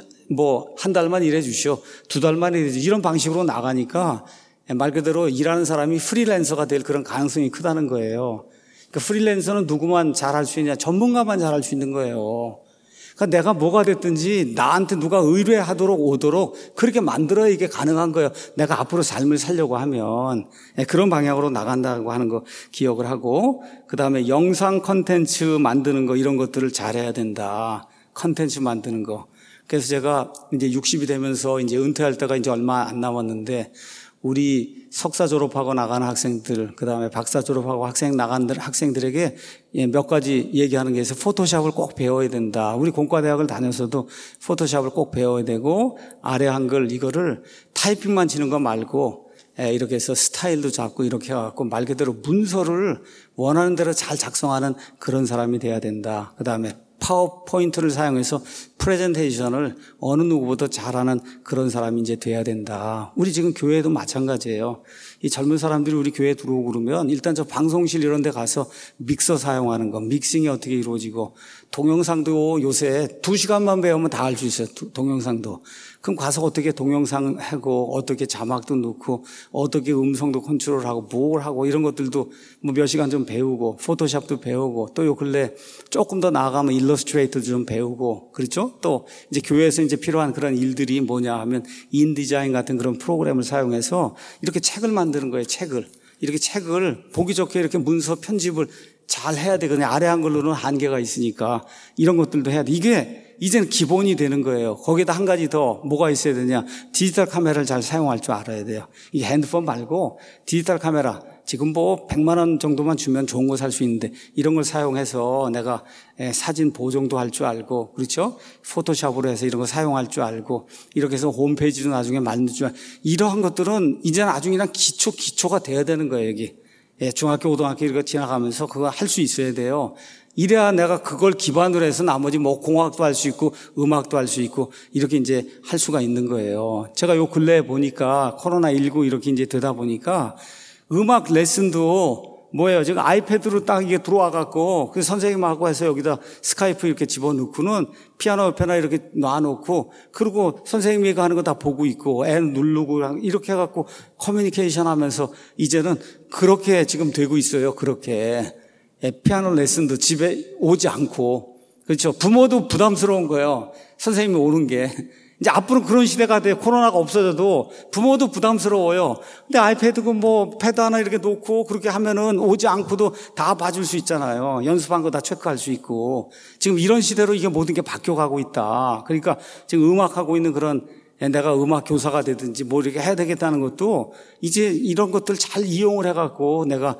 한 달만 일해 주시오. 2달만 일해 주시오. 이런 방식으로 나가니까 말 그대로 일하는 사람이 프리랜서가 될 그런 가능성이 크다는 거예요. 그러니까 프리랜서는 누구만 잘할 수 있냐? 전문가만 잘할 수 있는 거예요. 그러니까 내가 뭐가 됐든지 나한테 누가 의뢰하도록 오도록 그렇게 만들어야 이게 가능한 거예요. 내가 앞으로 삶을 살려고 하면 그런 방향으로 나간다고 하는 거 기억을 하고, 그 다음에 영상 콘텐츠 만드는 거 이런 것들을 잘해야 된다. 콘텐츠 만드는 거. 그래서 제가 이제 60이 되면서 이제 은퇴할 때가 이제 얼마 안 남았는데 우리 석사 졸업하고 나가는 학생들, 그 다음에 박사 졸업하고 학생들에게 몇 가지 얘기하는 게 있어서 포토샵을 꼭 배워야 된다. 우리 공과대학을 다녀서도 포토샵을 꼭 배워야 되고, 아래 한글 이거를 타이핑만 치는 거 말고 이렇게 해서 스타일도 잡고 이렇게 해갖고 말 그대로 문서를 원하는 대로 잘 작성하는 그런 사람이 돼야 된다. 그 다음에 파워포인트를 사용해서 프레젠테이션을 어느 누구보다 잘하는 그런 사람이 이제 돼야 된다. 우리 지금 교회도 마찬가지예요. 이 젊은 사람들이 우리 교회에 들어오고 그러면 일단 저 방송실 이런 데 가서 믹서 사용하는 거, 믹싱이 어떻게 이루어지고, 동영상도 요새 2시간만 배우면 다 알 수 있어요. 동영상도. 그럼 가서 어떻게 동영상 하고 어떻게 자막도 넣고 어떻게 음성도 컨트롤하고 뭘 하고 이런 것들도 뭐 몇 시간 좀 배우고, 포토샵도 배우고, 또 요 근래 조금 더 나아가면 일러스트레이터도 좀 배우고, 그렇죠? 또 이제 교회에서 이제 필요한 그런 일들이 뭐냐 하면 인디자인 같은 그런 프로그램을 사용해서 이렇게 책을 만드는 거예요. 이렇게 책을 보기 좋게 이렇게 문서 편집을 잘 해야 되거든요. 아래 한글로는 한계가 있으니까 이런 것들도 해야 돼. 이게 이제는 기본이 되는 거예요. 거기다 한 가지 더 뭐가 있어야 되냐? 디지털 카메라를 잘 사용할 줄 알아야 돼요. 이 핸드폰 말고 디지털 카메라, 지금 뭐 100만 원 정도만 주면 좋은 거 살 수 있는데 이런 걸 사용해서 내가 사진 보정도 할 줄 알고, 그렇죠? 포토샵으로 해서 이런 거 사용할 줄 알고, 이렇게 해서 홈페이지도 나중에 만들 줄 알고, 이러한 것들은 이제는 아주 그냥 기초가 돼야 되는 거예요, 여기. 중학교, 고등학교 이렇게 지나가면서 그거 할 수 있어야 돼요. 이래야 내가 그걸 기반으로 해서 나머지 뭐 공학도 할 수 있고 음악도 할 수 있고 이렇게 이제 할 수가 있는 거예요. 제가 요 근래에 보니까 코로나19 이렇게 이제 되다 보니까 음악 레슨도 뭐예요? 지금 아이패드로 딱 이게 들어와갖고, 그 선생님하고 해서 여기다 스카이프 이렇게 집어넣고는 피아노 옆에나 이렇게 놔놓고, 그리고 선생님이 하는 거 다 보고 있고, 애 누르고 이렇게 해갖고 커뮤니케이션 하면서 이제는 그렇게 지금 되고 있어요. 그렇게. 피아노 레슨도 집에 오지 않고, 그렇죠? 부모도 부담스러운 거예요. 선생님이 오는 게. 이제 앞으로 그런 시대가 돼. 코로나가 없어져도 부모도 부담스러워요. 근데 아이패드고 뭐 패드 하나 이렇게 놓고 그렇게 하면은 오지 않고도 다 봐줄 수 있잖아요. 연습한 거 다 체크할 수 있고. 지금 이런 시대로 이게 모든 게 바뀌어가고 있다. 그러니까 지금 음악하고 있는 그런, 내가 음악 교사가 되든지 뭐 이렇게 해야 되겠다는 것도 이제 이런 것들 잘 이용을 해갖고 내가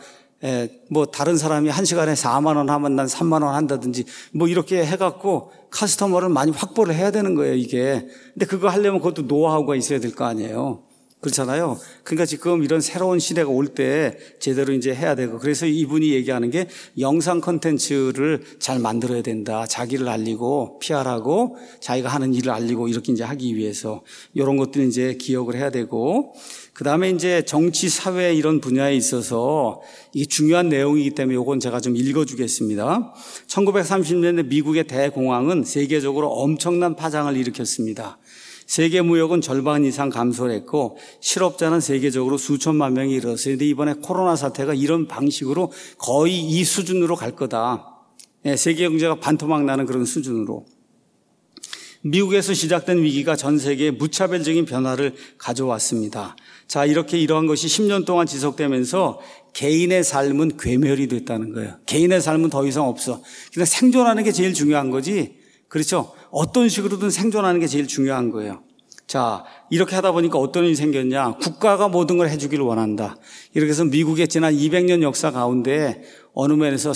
뭐 다른 사람이 1시간에 4만 원 하면 난 3만 원 한다든지 뭐 이렇게 해갖고 커스터머를 많이 확보를 해야 되는 거예요, 이게. 근데 그거 하려면 그것도 노하우가 있어야 될 거 아니에요. 그렇잖아요. 그러니까 지금 이런 새로운 시대가 올 때 제대로 이제 해야 되고, 그래서 이분이 얘기하는 게 영상 콘텐츠를 잘 만들어야 된다. 자기를 알리고 PR하고 자기가 하는 일을 알리고 이렇게 이제 하기 위해서 이런 것들 이제 기억을 해야 되고, 그 다음에 이제 정치, 사회 이런 분야에 있어서 이게 중요한 내용이기 때문에 이건 제가 좀 읽어주겠습니다. 1930년대 미국의 대공황은 세계적으로 엄청난 파장을 일으켰습니다. 세계 무역은 절반 이상 감소를 했고 실업자는 세계적으로 수천만 명이 이르렀어요. 그런데 이번에 코로나 사태가 이런 방식으로 거의 이 수준으로 갈 거다. 세계 경제가 반토막 나는 그런 수준으로. 미국에서 시작된 위기가 전 세계에 무차별적인 변화를 가져왔습니다. 자, 이렇게 이러한 것이 10년 동안 지속되면서 개인의 삶은 괴멸이 됐다는 거예요. 개인의 삶은 더 이상 없어. 그냥 생존하는 게 제일 중요한 거지. 그렇죠? 어떤 식으로든 생존하는 게 제일 중요한 거예요. 자, 이렇게 하다 보니까 어떤 일이 생겼냐. 국가가 모든 걸 해주기를 원한다. 이렇게 해서 미국의 지난 200년 역사 가운데 어느 면에서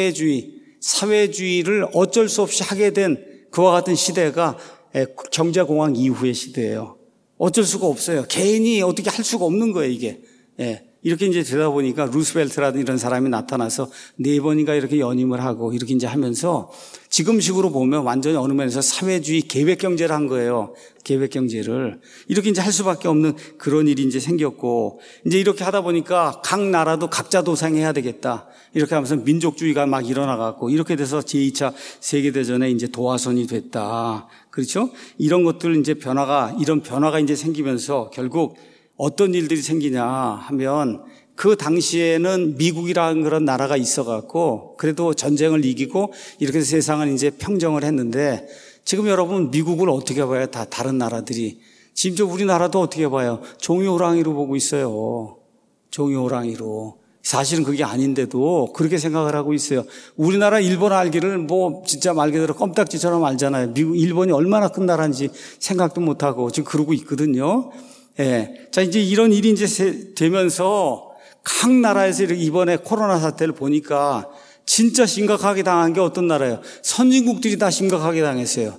사회주의를 어쩔 수 없이 하게 된 그와 같은 시대가 경제공황 이후의 시대예요. 어쩔 수가 없어요. 개인이 어떻게 할 수가 없는 거예요, 이게. 이렇게 이제 되다 보니까 루스벨트라든 이런 사람이 나타나서 4번인가 이렇게 연임을 하고 이렇게 이제 하면서 지금식으로 보면 완전히 어느 면에서 사회주의 계획경제를 한 거예요. 계획경제를. 이렇게 이제 할 수밖에 없는 그런 일이 이제 생겼고, 이제 이렇게 하다 보니까 각 나라도 각자 도생해야 되겠다. 이렇게 하면서 민족주의가 막 일어나갖고 이렇게 돼서 제2차 세계대전에 이제 도화선이 됐다. 그렇죠? 이런 것들 이제 이런 변화가 이제 생기면서 결국 어떤 일들이 생기냐 하면 그 당시에는 미국이라는 그런 나라가 있어갖고 그래도 전쟁을 이기고 이렇게 해서 세상을 이제 평정을 했는데 지금 여러분 미국을 어떻게 봐요? 다 다른 나라들이. 심지어 우리나라도 어떻게 봐요? 종이호랑이로 보고 있어요. 종이호랑이로. 사실은 그게 아닌데도 그렇게 생각을 하고 있어요. 우리나라 일본 알기를 뭐 진짜 말 그대로 껌딱지처럼 알잖아요. 일본이 얼마나 큰 나라인지 생각도 못하고 지금 그러고 있거든요. 자, 이제 이런 일이 이제 되면서 각 나라에서 이번에 코로나 사태를 보니까 진짜 심각하게 당한 게 어떤 나라예요? 선진국들이 다 심각하게 당했어요.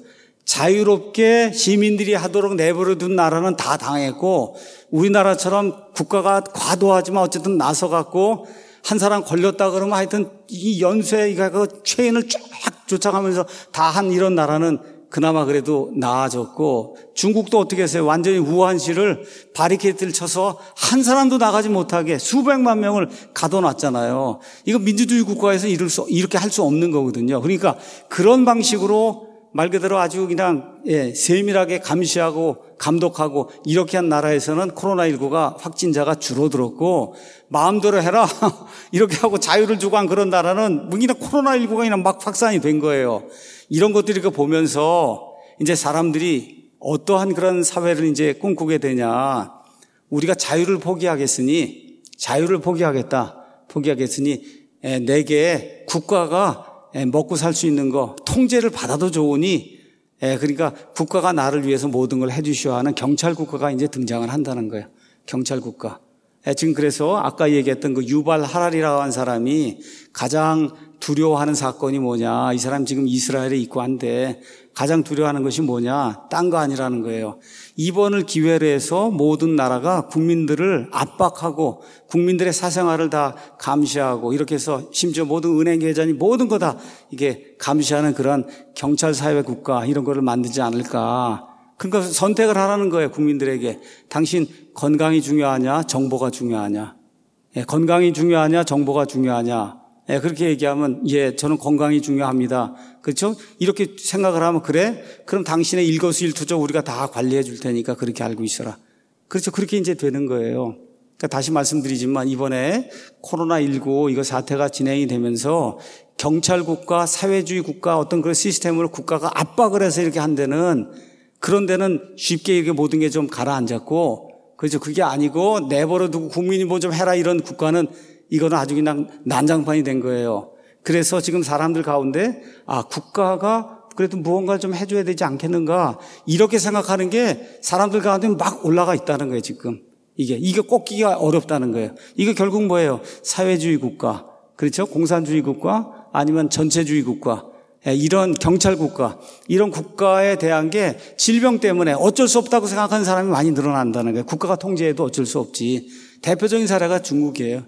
자유롭게 시민들이 하도록 내버려둔 나라는 다 당했고 우리나라처럼 국가가 과도하지만 어쨌든 나서갖고 한 사람 걸렸다 그러면 하여튼 이 연쇄 그 체인을 쫙 쫓아가면서 다 한 이런 나라는 그나마 그래도 나아졌고 중국도 어떻게 했어요? 완전히 우한시를 바리케이트를 쳐서 한 사람도 나가지 못하게 수백만 명을 가둬놨잖아요. 이거 민주주의 국가에서 이렇게 할 수 없는 거거든요. 그러니까 그런 방식으로 말 그대로 아주 그냥 세밀하게 감시하고 감독하고 이렇게 한 나라에서는 코로나19가 확진자가 줄어들었고 마음대로 해라 이렇게 하고 자유를 주고 한 그런 나라는 그냥 코로나19가 그냥 막 확산이 된 거예요. 이런 것들을 보면서 이제 사람들이 어떠한 그런 사회를 이제 꿈꾸게 되냐. 우리가 자유를 포기하겠으니 내게 국가가 먹고 살 수 있는 거 통제를 받아도 좋으니 그러니까 국가가 나를 위해서 모든 걸 해주셔야 하는 경찰 국가가 이제 등장을 한다는 거예요. 경찰 국가. 지금 그래서 아까 얘기했던 그 유발 하랄이라고 하는 사람이 가장 두려워하는 사건이 뭐냐. 이 사람 지금 이스라엘에 있고 한데 가장 두려워하는 것이 뭐냐. 딴 거 아니라는 거예요. 이번을 기회로 해서 모든 나라가 국민들을 압박하고 국민들의 사생활을 다 감시하고 이렇게 해서 심지어 모든 은행 계좌니 모든 거 다 이게 감시하는 그런 경찰 사회 국가 이런 거를 만들지 않을까. 그러니까 선택을 하라는 거예요. 국민들에게. 당신 건강이 중요하냐 정보가 중요하냐. 건강이 중요하냐 정보가 중요하냐. 그렇게 얘기하면 저는 건강이 중요합니다. 그렇죠? 이렇게 생각을 하면 그래? 그럼 당신의 일거수일투족 우리가 다 관리해 줄 테니까 그렇게 알고 있어라. 그렇죠? 그렇게 이제 되는 거예요. 그러니까 다시 말씀드리지만 이번에 코로나19 이거 사태가 진행이 되면서 경찰 국가, 사회주의 국가 어떤 그런 시스템으로 국가가 압박을 해서 이렇게 한 데는 그런 데는 쉽게 이렇게 모든 게 좀 가라앉았고 그렇죠? 그게 아니고 내버려 두고 국민이 뭐 좀 해라 이런 국가는 이거는 아주 그냥 난장판이 된 거예요. 그래서 지금 사람들 가운데 국가가 그래도 무언가를 좀 해줘야 되지 않겠는가 이렇게 생각하는 게 사람들 가운데 막 올라가 있다는 거예요. 지금 이게 꺾기가 어렵다는 거예요. 이거 결국 뭐예요? 사회주의 국가, 그렇죠? 공산주의 국가 아니면 전체주의 국가, 이런 경찰 국가, 이런 국가에 대한 게 질병 때문에 어쩔 수 없다고 생각하는 사람이 많이 늘어난다는 거예요. 국가가 통제해도 어쩔 수 없지. 대표적인 사례가 중국이에요.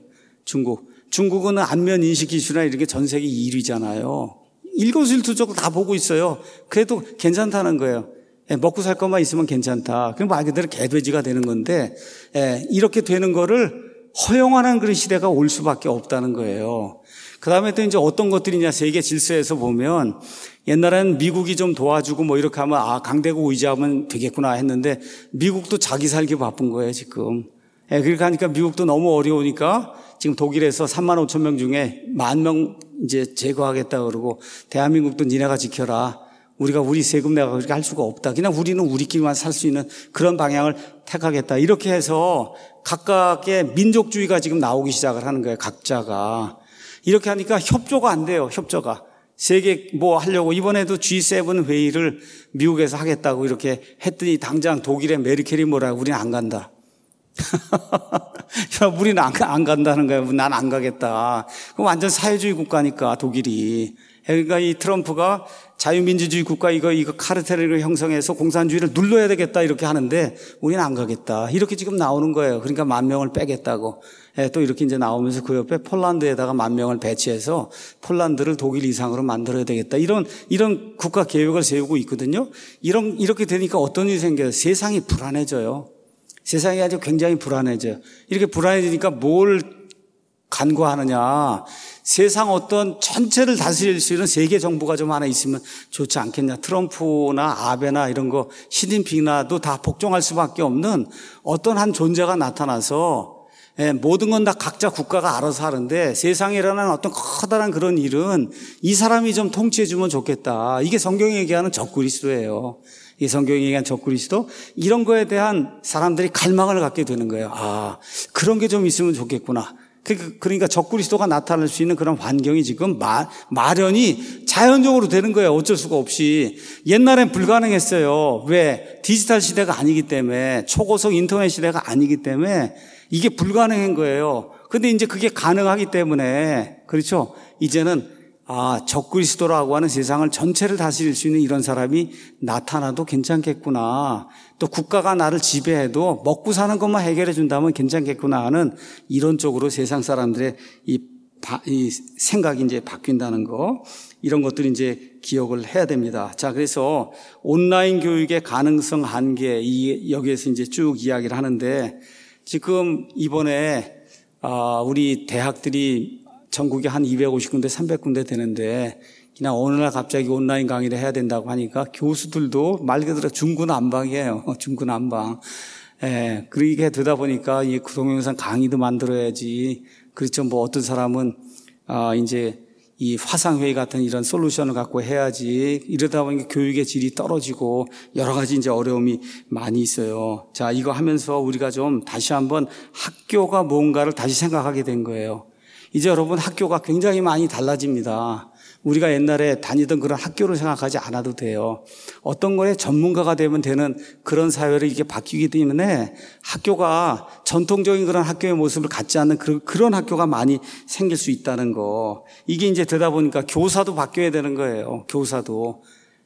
중국은 안면 인식 기술이나 이런 게 전 세계 1위잖아요. 일거수일투족을 다 보고 있어요. 그래도 괜찮다는 거예요. 먹고 살 것만 있으면 괜찮다. 그럼 말 그대로 개돼지가 되는 건데 이렇게 되는 거를 허용하는 그런 시대가 올 수밖에 없다는 거예요. 그 다음에 또 이제 어떤 것들이냐 세계 질서에서 보면 옛날에는 미국이 좀 도와주고 뭐 이렇게 하면 강대국 의지하면 되겠구나 했는데 미국도 자기 살기 바쁜 거예요 지금. 그렇게 하니까 미국도 너무 어려우니까 지금 독일에서 3만 5천 명 중에 1만 명 이제 제거하겠다 그러고 대한민국도 니네가 지켜라. 우리가 우리 세금 내가 그렇게 할 수가 없다. 그냥 우리는 우리끼리만 살 수 있는 그런 방향을 택하겠다. 이렇게 해서 각각의 민족주의가 지금 나오기 시작을 하는 거예요. 각자가. 이렇게 하니까 협조가 안 돼요. 협조가. 세계 뭐 하려고 이번에도 G7 회의를 미국에서 하겠다고 이렇게 했더니 당장 독일의 메르켈이 뭐라고 우리는 안 간다. 우리는 안 간다는 거예요. 난 안 가겠다. 그럼 완전 사회주의 국가니까 독일이. 그러니까 이 트럼프가 자유민주주의 국가 이거 카르텔을 형성해서 공산주의를 눌러야 되겠다 이렇게 하는데 우리는 안 가겠다. 이렇게 지금 나오는 거예요. 그러니까 10,000명을 빼겠다고. 또 이렇게 이제 나오면서 그 옆에 폴란드에다가 10,000명을 배치해서 폴란드를 독일 이상으로 만들어야 되겠다. 이런 국가 계획을 세우고 있거든요. 이렇게 되니까 어떤 일이 생겨요? 세상이 불안해져요. 세상이 아주 굉장히 불안해져요. 이렇게 불안해지니까 뭘 간과하느냐. 세상 어떤 전체를 다스릴 수 있는 세계 정부가 좀 하나 있으면 좋지 않겠냐. 트럼프나 아베나 이런 거 시진핑이나도 다 복종할 수밖에 없는 어떤 한 존재가 나타나서 모든 건 다 각자 국가가 알아서 하는데 세상이라는 어떤 커다란 그런 일은 이 사람이 좀 통치해 주면 좋겠다. 이게 성경이 얘기하는 적그리스도예요. 이 성경이 얘기한 적그리스도. 이런 거에 대한 사람들이 갈망을 갖게 되는 거예요. 아, 그런 게 좀 있으면 좋겠구나. 그러니까 적그리스도가 나타날 수 있는 그런 환경이 지금 마련이 자연적으로 되는 거예요. 어쩔 수가 없이. 옛날엔 불가능했어요. 왜? 디지털 시대가 아니기 때문에, 초고속 인터넷 시대가 아니기 때문에 이게 불가능한 거예요. 근데 이제 그게 가능하기 때문에, 그렇죠? 이제는 적그리스도라고 하는 세상을 전체를 다스릴 수 있는 이런 사람이 나타나도 괜찮겠구나. 또 국가가 나를 지배해도 먹고 사는 것만 해결해 준다면 괜찮겠구나 하는 이론적으로 세상 사람들의 이 생각이 이제 바뀐다는 거. 이런 것들이 이제 기억을 해야 됩니다. 자, 그래서 온라인 교육의 가능성 한계, 여기에서 이제 쭉 이야기를 하는데 지금 이번에 우리 대학들이 전국에 한 250군데, 300군데 되는데 그냥 어느 날 갑자기 온라인 강의를 해야 된다고 하니까 교수들도 말 그대로 중구난방이에요. 중구난방. 그렇게 되다 보니까 이 동영상 강의도 만들어야지. 그렇죠. 뭐 어떤 사람은 이제 이 화상회의 같은 이런 솔루션을 갖고 해야지. 이러다 보니까 교육의 질이 떨어지고 여러 가지 이제 어려움이 많이 있어요. 자, 이거 하면서 우리가 좀 다시 한번 학교가 뭔가를 다시 생각하게 된 거예요. 이제 여러분 학교가 굉장히 많이 달라집니다. 우리가 옛날에 다니던 그런 학교를 생각하지 않아도 돼요. 어떤 거에 전문가가 되면 되는 그런 사회로 이게 바뀌기 때문에 학교가 전통적인 그런 학교의 모습을 갖지 않는 그런 학교가 많이 생길 수 있다는 거. 이게 이제 되다 보니까 교사도 바뀌어야 되는 거예요. 교사도.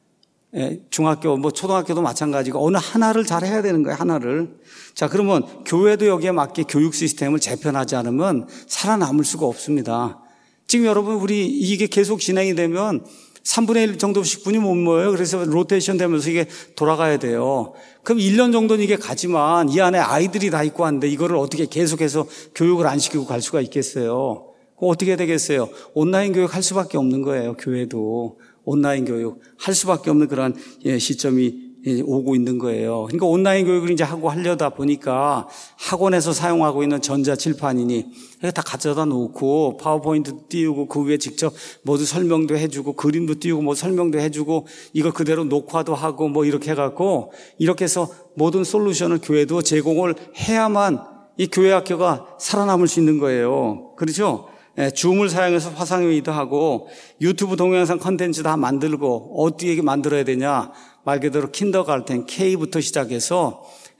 중학교, 초등학교도 마찬가지고 어느 하나를 잘 해야 되는 거예요. 하나를. 자, 그러면 교회도 여기에 맞게 교육 시스템을 재편하지 않으면 살아남을 수가 없습니다. 지금 여러분 우리 이게 계속 진행이 되면 3분의 1 정도씩 분이 못 모여요. 그래서 로테이션 되면서 이게 돌아가야 돼요. 그럼 1년 정도는 이게 가지만 이 안에 아이들이 다 있고 한데 이거를 어떻게 계속해서 교육을 안 시키고 갈 수가 있겠어요? 그럼 어떻게 되겠어요? 온라인 교육 할 수밖에 없는 거예요. 교회도. 온라인 교육 할 수밖에 없는 그런 시점이 오고 있는 거예요. 그러니까 온라인 교육을 이제 하려다 보니까 학원에서 사용하고 있는 전자칠판이니 다 가져다 놓고 파워포인트 띄우고 그 위에 직접 모두 설명도 해주고 그림도 띄우고 뭐 설명도 해주고 이거 그대로 녹화도 하고 뭐 이렇게 해갖고 이렇게 해서 모든 솔루션을 교회도 제공을 해야만 이 교회 학교가 살아남을 수 있는 거예요. 그렇죠? 줌을 사용해서 화상회의도 하고 유튜브 동영상 컨텐츠 다 만들고 어떻게 만들어야 되냐. 말 그대로 킨더가르텐 K부터 시작해서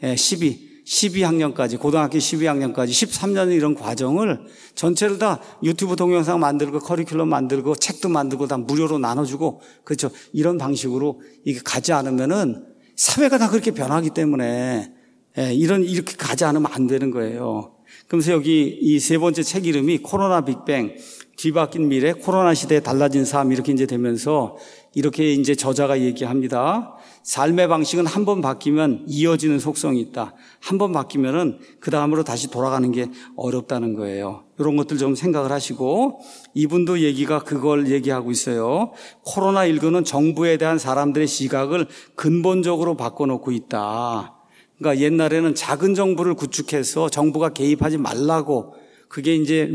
12학년까지 고등학교 12학년까지 13년 이런 과정을 전체를 다 유튜브 동영상 만들고 커리큘럼 만들고 책도 만들고 다 무료로 나눠주고 그렇죠. 이런 방식으로 이게 가지 않으면은 사회가 다 그렇게 변하기 때문에 이렇게 가지 않으면 안 되는 거예요. 그러면서 여기 이 세 번째 책 이름이 코로나 빅뱅, 뒤바뀐 미래, 코로나 시대에 달라진 삶 이렇게 이제 되면서 이렇게 이제 저자가 얘기합니다. 삶의 방식은 한 번 바뀌면 이어지는 속성이 있다. 한 번 바뀌면은 그 다음으로 다시 돌아가는 게 어렵다는 거예요. 이런 것들 좀 생각을 하시고 이분도 얘기가 그걸 얘기하고 있어요. 코로나19는 정부에 대한 사람들의 시각을 근본적으로 바꿔놓고 있다. 그러니까 옛날에는 작은 정부를 구축해서 정부가 개입하지 말라고 그게 이제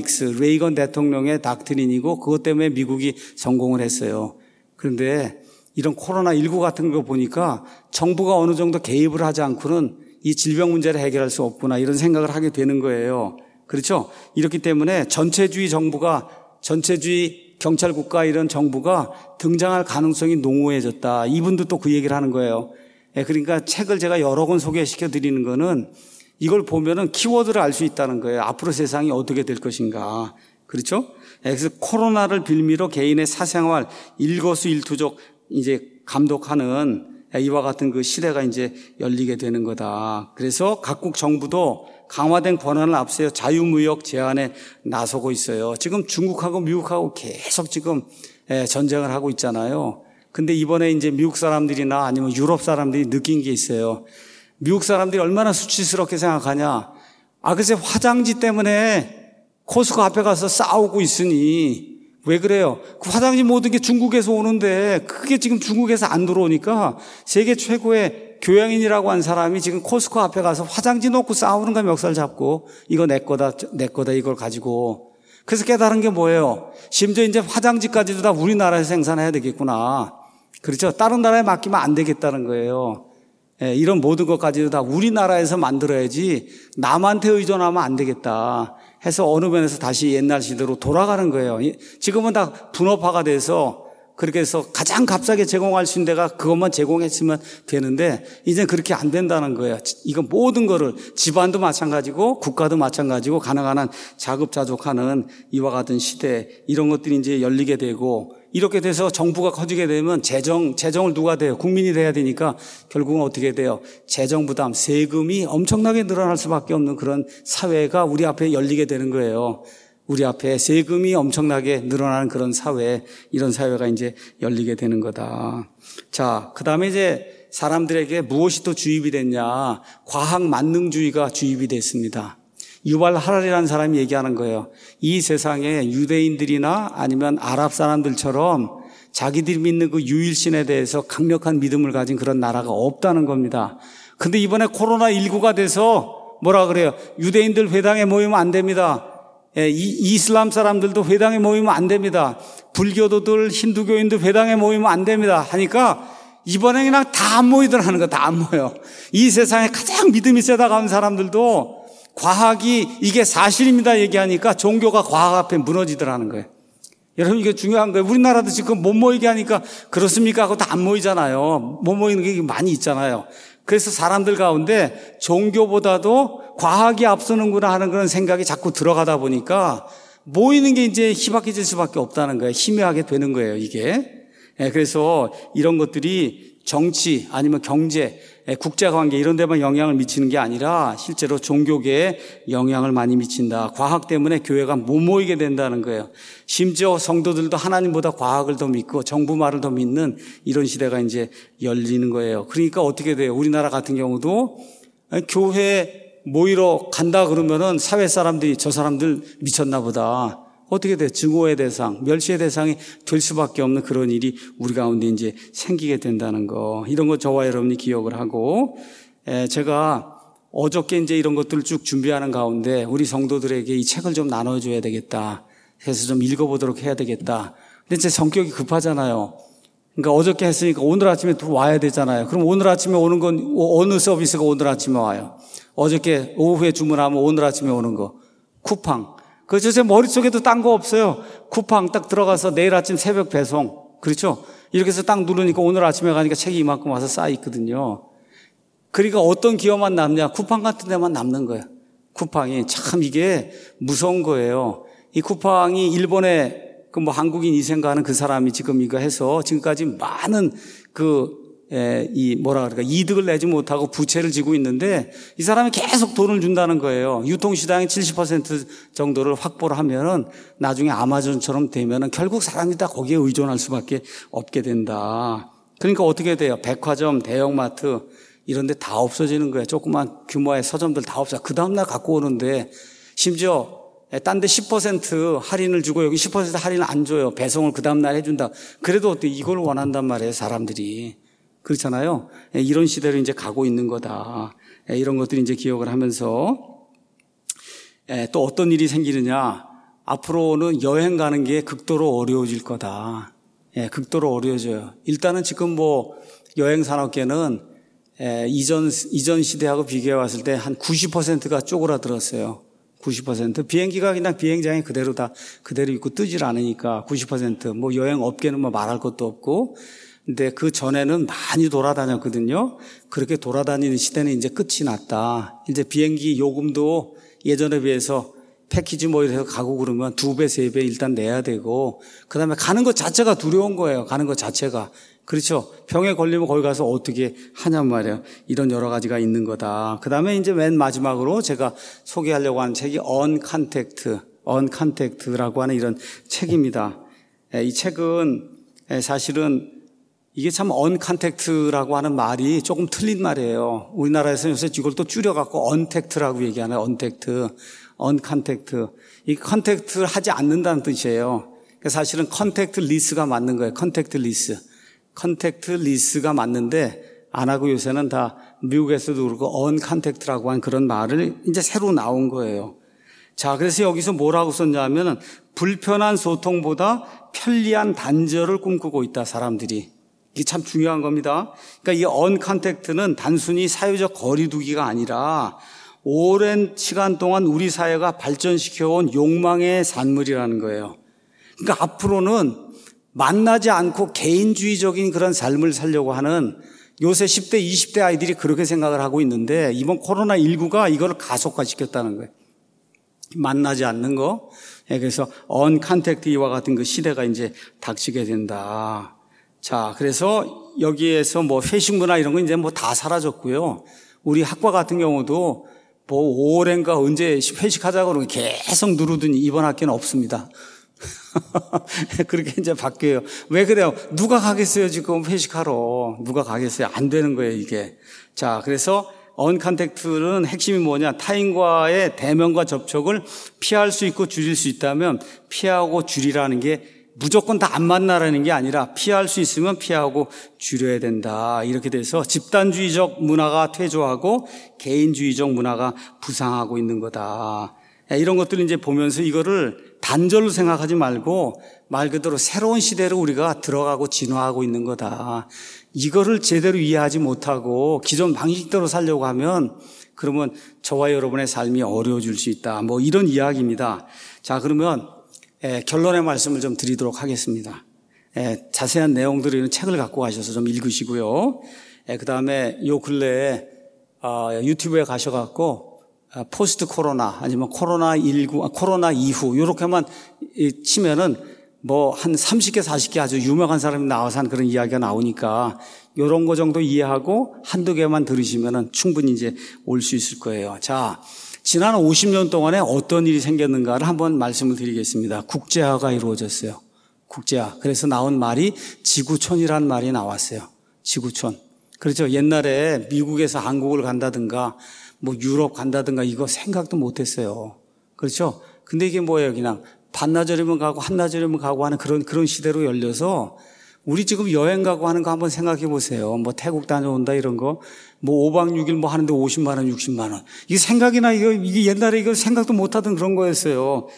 레이건 대통령의 닥트린이고 그것 때문에 미국이 성공을 했어요. 그런데 이런 코로나19 같은 거 보니까 정부가 어느 정도 개입을 하지 않고는 이 질병 문제를 해결할 수 없구나 이런 생각을 하게 되는 거예요. 그렇죠? 이렇기 때문에 전체주의 경찰국가 이런 정부가 등장할 가능성이 농후해졌다. 이분도 또 그 얘기를 하는 거예요. 그러니까 책을 제가 여러 권 소개시켜 드리는 거는 이걸 보면은 키워드를 알 수 있다는 거예요. 앞으로 세상이 어떻게 될 것인가. 그렇죠? 그래서 코로나를 빌미로 개인의 사생활 일거수일투족 이제 감독하는 이와 같은 그 시대가 이제 열리게 되는 거다. 그래서 각국 정부도 강화된 권한을 앞세워 자유무역 제한에 나서고 있어요. 지금 중국하고 미국하고 계속 지금 전쟁을 하고 있잖아요. 근데 이번에 이제 미국 사람들이나 아니면 유럽 사람들이 느낀 게 있어요. 미국 사람들이 얼마나 수치스럽게 생각하냐. 글쎄 화장지 때문에 코스코 앞에 가서 싸우고 있으니 왜 그래요? 그 화장지 모든 게 중국에서 오는데 그게 지금 중국에서 안 들어오니까 세계 최고의 교양인이라고 한 사람이 지금 코스코 앞에 가서 화장지 놓고 싸우는 거야. 멱살 잡고 이거 내 거다 이걸 가지고. 그래서 깨달은 게 뭐예요? 심지어 이제 화장지까지도 다 우리나라에서 생산해야 되겠구나. 그렇죠? 다른 나라에 맡기면 안 되겠다는 거예요. 이런 모든 것까지도 다 우리나라에서 만들어야지 남한테 의존하면 안 되겠다 해서 어느 면에서 다시 옛날 시대로 돌아가는 거예요. 지금은 다 분업화가 돼서 그렇게 해서 가장 값싸게 제공할 수 있는 데가 그것만 제공했으면 되는데 이제 그렇게 안 된다는 거예요. 이거 모든 거를 집안도 마찬가지고 국가도 마찬가지고 가능한 한 자급자족하는 이와 같은 시대 이런 것들이 이제 열리게 되고 이렇게 돼서 정부가 커지게 되면 재정을 누가 돼요? 국민이 돼야 되니까 결국은 어떻게 돼요? 재정 부담, 세금이 엄청나게 늘어날 수밖에 없는 그런 사회가 우리 앞에 열리게 되는 거예요. 우리 앞에 세금이 엄청나게 늘어나는 그런 사회, 이런 사회가 이제 열리게 되는 거다. 자, 그 다음에 이제 사람들에게 무엇이 또 주입이 됐냐? 과학 만능주의가 주입이 됐습니다. 유발 하랄이라는 사람이 얘기하는 거예요. 이 세상에 유대인들이나 아니면 아랍 사람들처럼 자기들이 믿는 그 유일신에 대해서 강력한 믿음을 가진 그런 나라가 없다는 겁니다. 근데 이번에 코로나19가 돼서 뭐라 그래요? 유대인들 회당에 모이면 안 됩니다. 이슬람 사람들도 회당에 모이면 안 됩니다. 불교도들, 힌두교인들 회당에 모이면 안 됩니다. 하니까 이번에 그냥 다 안 모이더라는 거, 다 안 모여. 이 세상에 가장 믿음이 세다고 하는 사람들도 과학이 이게 사실입니다 얘기하니까 종교가 과학 앞에 무너지더라는 거예요. 여러분 이게 중요한 거예요. 우리나라도 지금 못 모이게 하니까 그렇습니까 하고 다 안 모이잖아요. 못 모이는 게 많이 있잖아요. 그래서 사람들 가운데 종교보다도 과학이 앞서는구나 하는 그런 생각이 자꾸 들어가다 보니까 모이는 게 이제 희박해질 수밖에 없다는 거예요. 희미하게 되는 거예요, 이게. 그래서 이런 것들이 정치 아니면 경제, 국제관계 이런 데만 영향을 미치는 게 아니라 실제로 종교계에 영향을 많이 미친다. 과학 때문에 교회가 못 모이게 된다는 거예요. 심지어 성도들도 하나님보다 과학을 더 믿고 정부 말을 더 믿는 이런 시대가 이제 열리는 거예요. 그러니까 어떻게 돼요? 우리나라 같은 경우도 교회 모이러 간다 그러면은 사회 사람들이 저 사람들 미쳤나 보다. 어떻게 돼? 증오의 대상, 멸시의 대상이 될 수밖에 없는 그런 일이 우리 가운데 이제 생기게 된다는 거. 이런 거 저와 여러분이 기억을 하고, 제가 어저께 이제 이런 것들을 쭉 준비하는 가운데 우리 성도들에게 이 책을 좀 나눠줘야 되겠다. 그래서 좀 읽어보도록 해야 되겠다. 근데 제 성격이 급하잖아요. 그러니까 어저께 했으니까 오늘 아침에 또 와야 되잖아요. 그럼 오늘 아침에 오는 건 어느 서비스가 오늘 아침에 와요? 어저께 오후에 주문하면 오늘 아침에 오는 거. 쿠팡. 그래서 제 머릿속에도 딴 거 없어요. 쿠팡 딱 들어가서 내일 아침 새벽 배송. 그렇죠? 이렇게 해서 딱 누르니까 오늘 아침에 가니까 책이 이만큼 와서 쌓여있거든요. 그러니까 어떤 기업만 남냐? 쿠팡 같은 데만 남는 거예요. 쿠팡이. 참 이게 무서운 거예요. 이 쿠팡이 일본에 그 뭐 한국인 이생가 하는 그 사람이 지금 이거 해서 지금까지 많은 이득을 내지 못하고 부채를 지고 있는데 이 사람이 계속 돈을 준다는 거예요. 유통시장의 70% 정도를 확보를 하면은 나중에 아마존처럼 되면은 결국 사람이 다 거기에 의존할 수밖에 없게 된다. 그러니까 어떻게 돼요? 백화점, 대형마트 이런 데 다 없어지는 거예요. 조그만 규모의 서점들 다 없어. 그 다음날 갖고 오는데 심지어 딴 데 10% 할인을 주고 여기 10% 할인을 안 줘요. 배송을 그 다음날 해준다. 그래도 어때? 이걸 원한단 말이에요, 사람들이. 그렇잖아요. 이런 시대로 이제 가고 있는 거다. 이런 것들이 이제 기억을 하면서 또 어떤 일이 생기느냐. 앞으로는 여행 가는 게 극도로 어려워질 거다. 극도로 어려워져요. 일단은 지금 뭐 여행 산업계는 이전 시대하고 비교해 봤을 때 한 90%가 쪼그라들었어요. 90%. 비행기가 그냥 비행장에 그대로 있고 뜨질 않으니까 90%. 뭐 여행 업계는 뭐 말할 것도 없고. 근데 그 전에는 많이 돌아다녔거든요. 그렇게 돌아다니는 시대는 이제 끝이 났다. 이제 비행기 요금도 예전에 비해서 패키지 뭐 이래서 가고 그러면 2배, 3배 일단 내야 되고, 그 다음에 가는 것 자체가 두려운 거예요. 가는 것 자체가. 그렇죠. 병에 걸리면 거기 가서 어떻게 하냔 말이에요. 이런 여러 가지가 있는 거다. 그 다음에 이제 맨 마지막으로 제가 소개하려고 하는 책이 언컨택트라고 하는 이런 책입니다. 이 책은 사실은 이게 참 언컨택트라고 하는 말이 조금 틀린 말이에요. 우리나라에서는 요새 이걸 또 줄여갖고 언택트라고 얘기하나요? 언컨택트. 이 컨택트를 하지 않는다는 뜻이에요. 사실은 컨택트 리스가 맞는 거예요. 컨택트 리스가 맞는데 안 하고 요새는 다 미국에서도 그렇고 언컨택트라고 한 그런 말을 이제 새로 나온 거예요. 자, 그래서 여기서 뭐라고 썼냐면은 불편한 소통보다 편리한 단절을 꿈꾸고 있다, 사람들이. 이게 참 중요한 겁니다. 그러니까 이 언컨택트는 단순히 사회적 거리두기가 아니라 오랜 시간 동안 우리 사회가 발전시켜온 욕망의 산물이라는 거예요. 그러니까 앞으로는 만나지 않고 개인주의적인 그런 삶을 살려고 하는 요새 10대, 20대 아이들이 그렇게 생각을 하고 있는데 이번 코로나19가 이걸 가속화시켰다는 거예요. 만나지 않는 거. 그래서 언컨택트 이와 같은 그 시대가 이제 닥치게 된다. 자, 그래서 여기에서 뭐 회식 문화 이런 거 이제 뭐 다 사라졌고요. 우리 학과 같은 경우도 뭐 5월인가 언제 회식하자고 그러면 계속 누르더니 이번 학기는 없습니다. 그렇게 이제 바뀌어요. 왜 그래요? 누가 가겠어요, 지금 회식하러. 누가 가겠어요? 안 되는 거예요, 이게. 자, 그래서 언컨택트는 핵심이 뭐냐? 타인과의 대면과 접촉을 피할 수 있고 줄일 수 있다면 피하고 줄이라는 게 무조건 다 안 만나라는 게 아니라 피할 수 있으면 피하고 줄여야 된다. 이렇게 돼서 집단주의적 문화가 퇴조하고 개인주의적 문화가 부상하고 있는 거다. 이런 것들을 이제 보면서 이거를 단절로 생각하지 말고 말 그대로 새로운 시대로 우리가 들어가고 진화하고 있는 거다. 이거를 제대로 이해하지 못하고 기존 방식대로 살려고 하면 그러면 저와 여러분의 삶이 어려워질 수 있다. 뭐 이런 이야기입니다. 자, 그러면 결론의 말씀을 좀 드리도록 하겠습니다. 자세한 내용들을 있는 책을 갖고 가셔서 좀 읽으시고요. 그 다음에 요 근래에 유튜브에 가셔갖고 포스트 코로나 아니면 코로나19, 코로나 이후 이렇게만 치면은 뭐 한 30개, 40개 아주 유명한 사람이 나와서 한 그런 이야기가 나오니까 이런 거 정도 이해하고 한두 개만 들으시면은 충분히 이제 올 수 있을 거예요. 자, 지난 50년 동안에 어떤 일이 생겼는가를 한번 말씀을 드리겠습니다. 국제화가 이루어졌어요. 국제화. 그래서 나온 말이 지구촌이라는 말이 나왔어요. 지구촌. 그렇죠. 옛날에 미국에서 한국을 간다든가 뭐 유럽 간다든가 이거 생각도 못했어요. 그렇죠. 근데 이게 뭐예요? 그냥 반나절이면 가고 한나절이면 가고 하는 그런 시대로 열려서 우리 지금 여행 가고 하는 거 한번 생각해 보세요. 뭐 태국 다녀온다 이런 거. 뭐 5박 6일 뭐 하는데 50만 원, 60만 원. 이게 생각이나 이게 옛날에 이거 생각도 못 하던 그런 거였어요.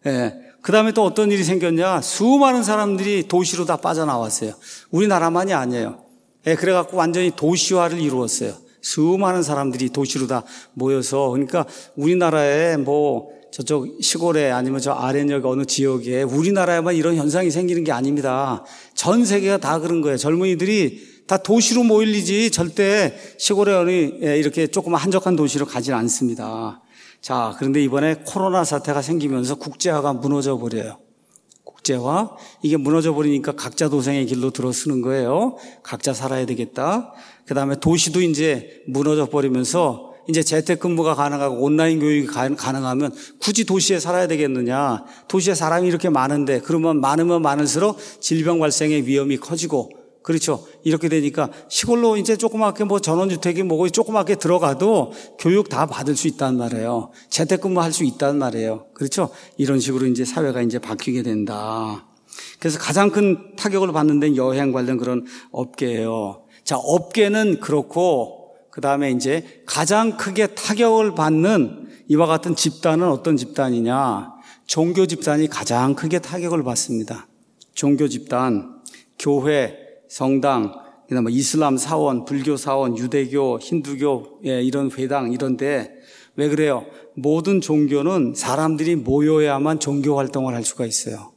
그 다음에 또 어떤 일이 생겼냐. 수많은 사람들이 도시로 다 빠져나왔어요. 우리나라만이 아니에요. 그래갖고 완전히 도시화를 이루었어요. 수많은 사람들이 도시로 다 모여서. 그러니까 우리나라에 뭐 저쪽 시골에 아니면 저 아래역 어느 지역에 우리나라에만 이런 현상이 생기는 게 아닙니다. 전 세계가 다 그런 거예요. 젊은이들이 다 도시로 모이지 절대 시골에 어느 이렇게 조그만 한적한 도시로 가진 않습니다. 자, 그런데 이번에 코로나 사태가 생기면서 국제화가 무너져 버려요. 국제화. 이게 무너져 버리니까 각자 도생의 길로 들어서는 거예요. 각자 살아야 되겠다. 그 다음에 도시도 이제 무너져 버리면서 이제 재택근무가 가능하고 온라인 교육이 가능하면 굳이 도시에 살아야 되겠느냐. 도시에 사람이 이렇게 많은데 그러면 많으면 많을수록 질병 발생의 위험이 커지고 그렇죠. 이렇게 되니까 시골로 이제 조그맣게 뭐 전원주택이 뭐고 조그맣게 들어가도 교육 다 받을 수 있단 말이에요. 재택근무 할 수 있단 말이에요. 그렇죠. 이런 식으로 이제 사회가 이제 바뀌게 된다. 그래서 가장 큰 타격을 받는 데는 여행 관련 그런 업계예요. 자, 업계는 그렇고 그 다음에 이제 가장 크게 타격을 받는 이와 같은 집단은 어떤 집단이냐. 종교 집단이 가장 크게 타격을 받습니다. 종교 집단. 교회, 성당, 그다음에 이슬람 사원, 불교 사원, 유대교, 힌두교 이런 회당 이런데 왜 그래요? 모든 종교는 사람들이 모여야만 종교 활동을 할 수가 있어요.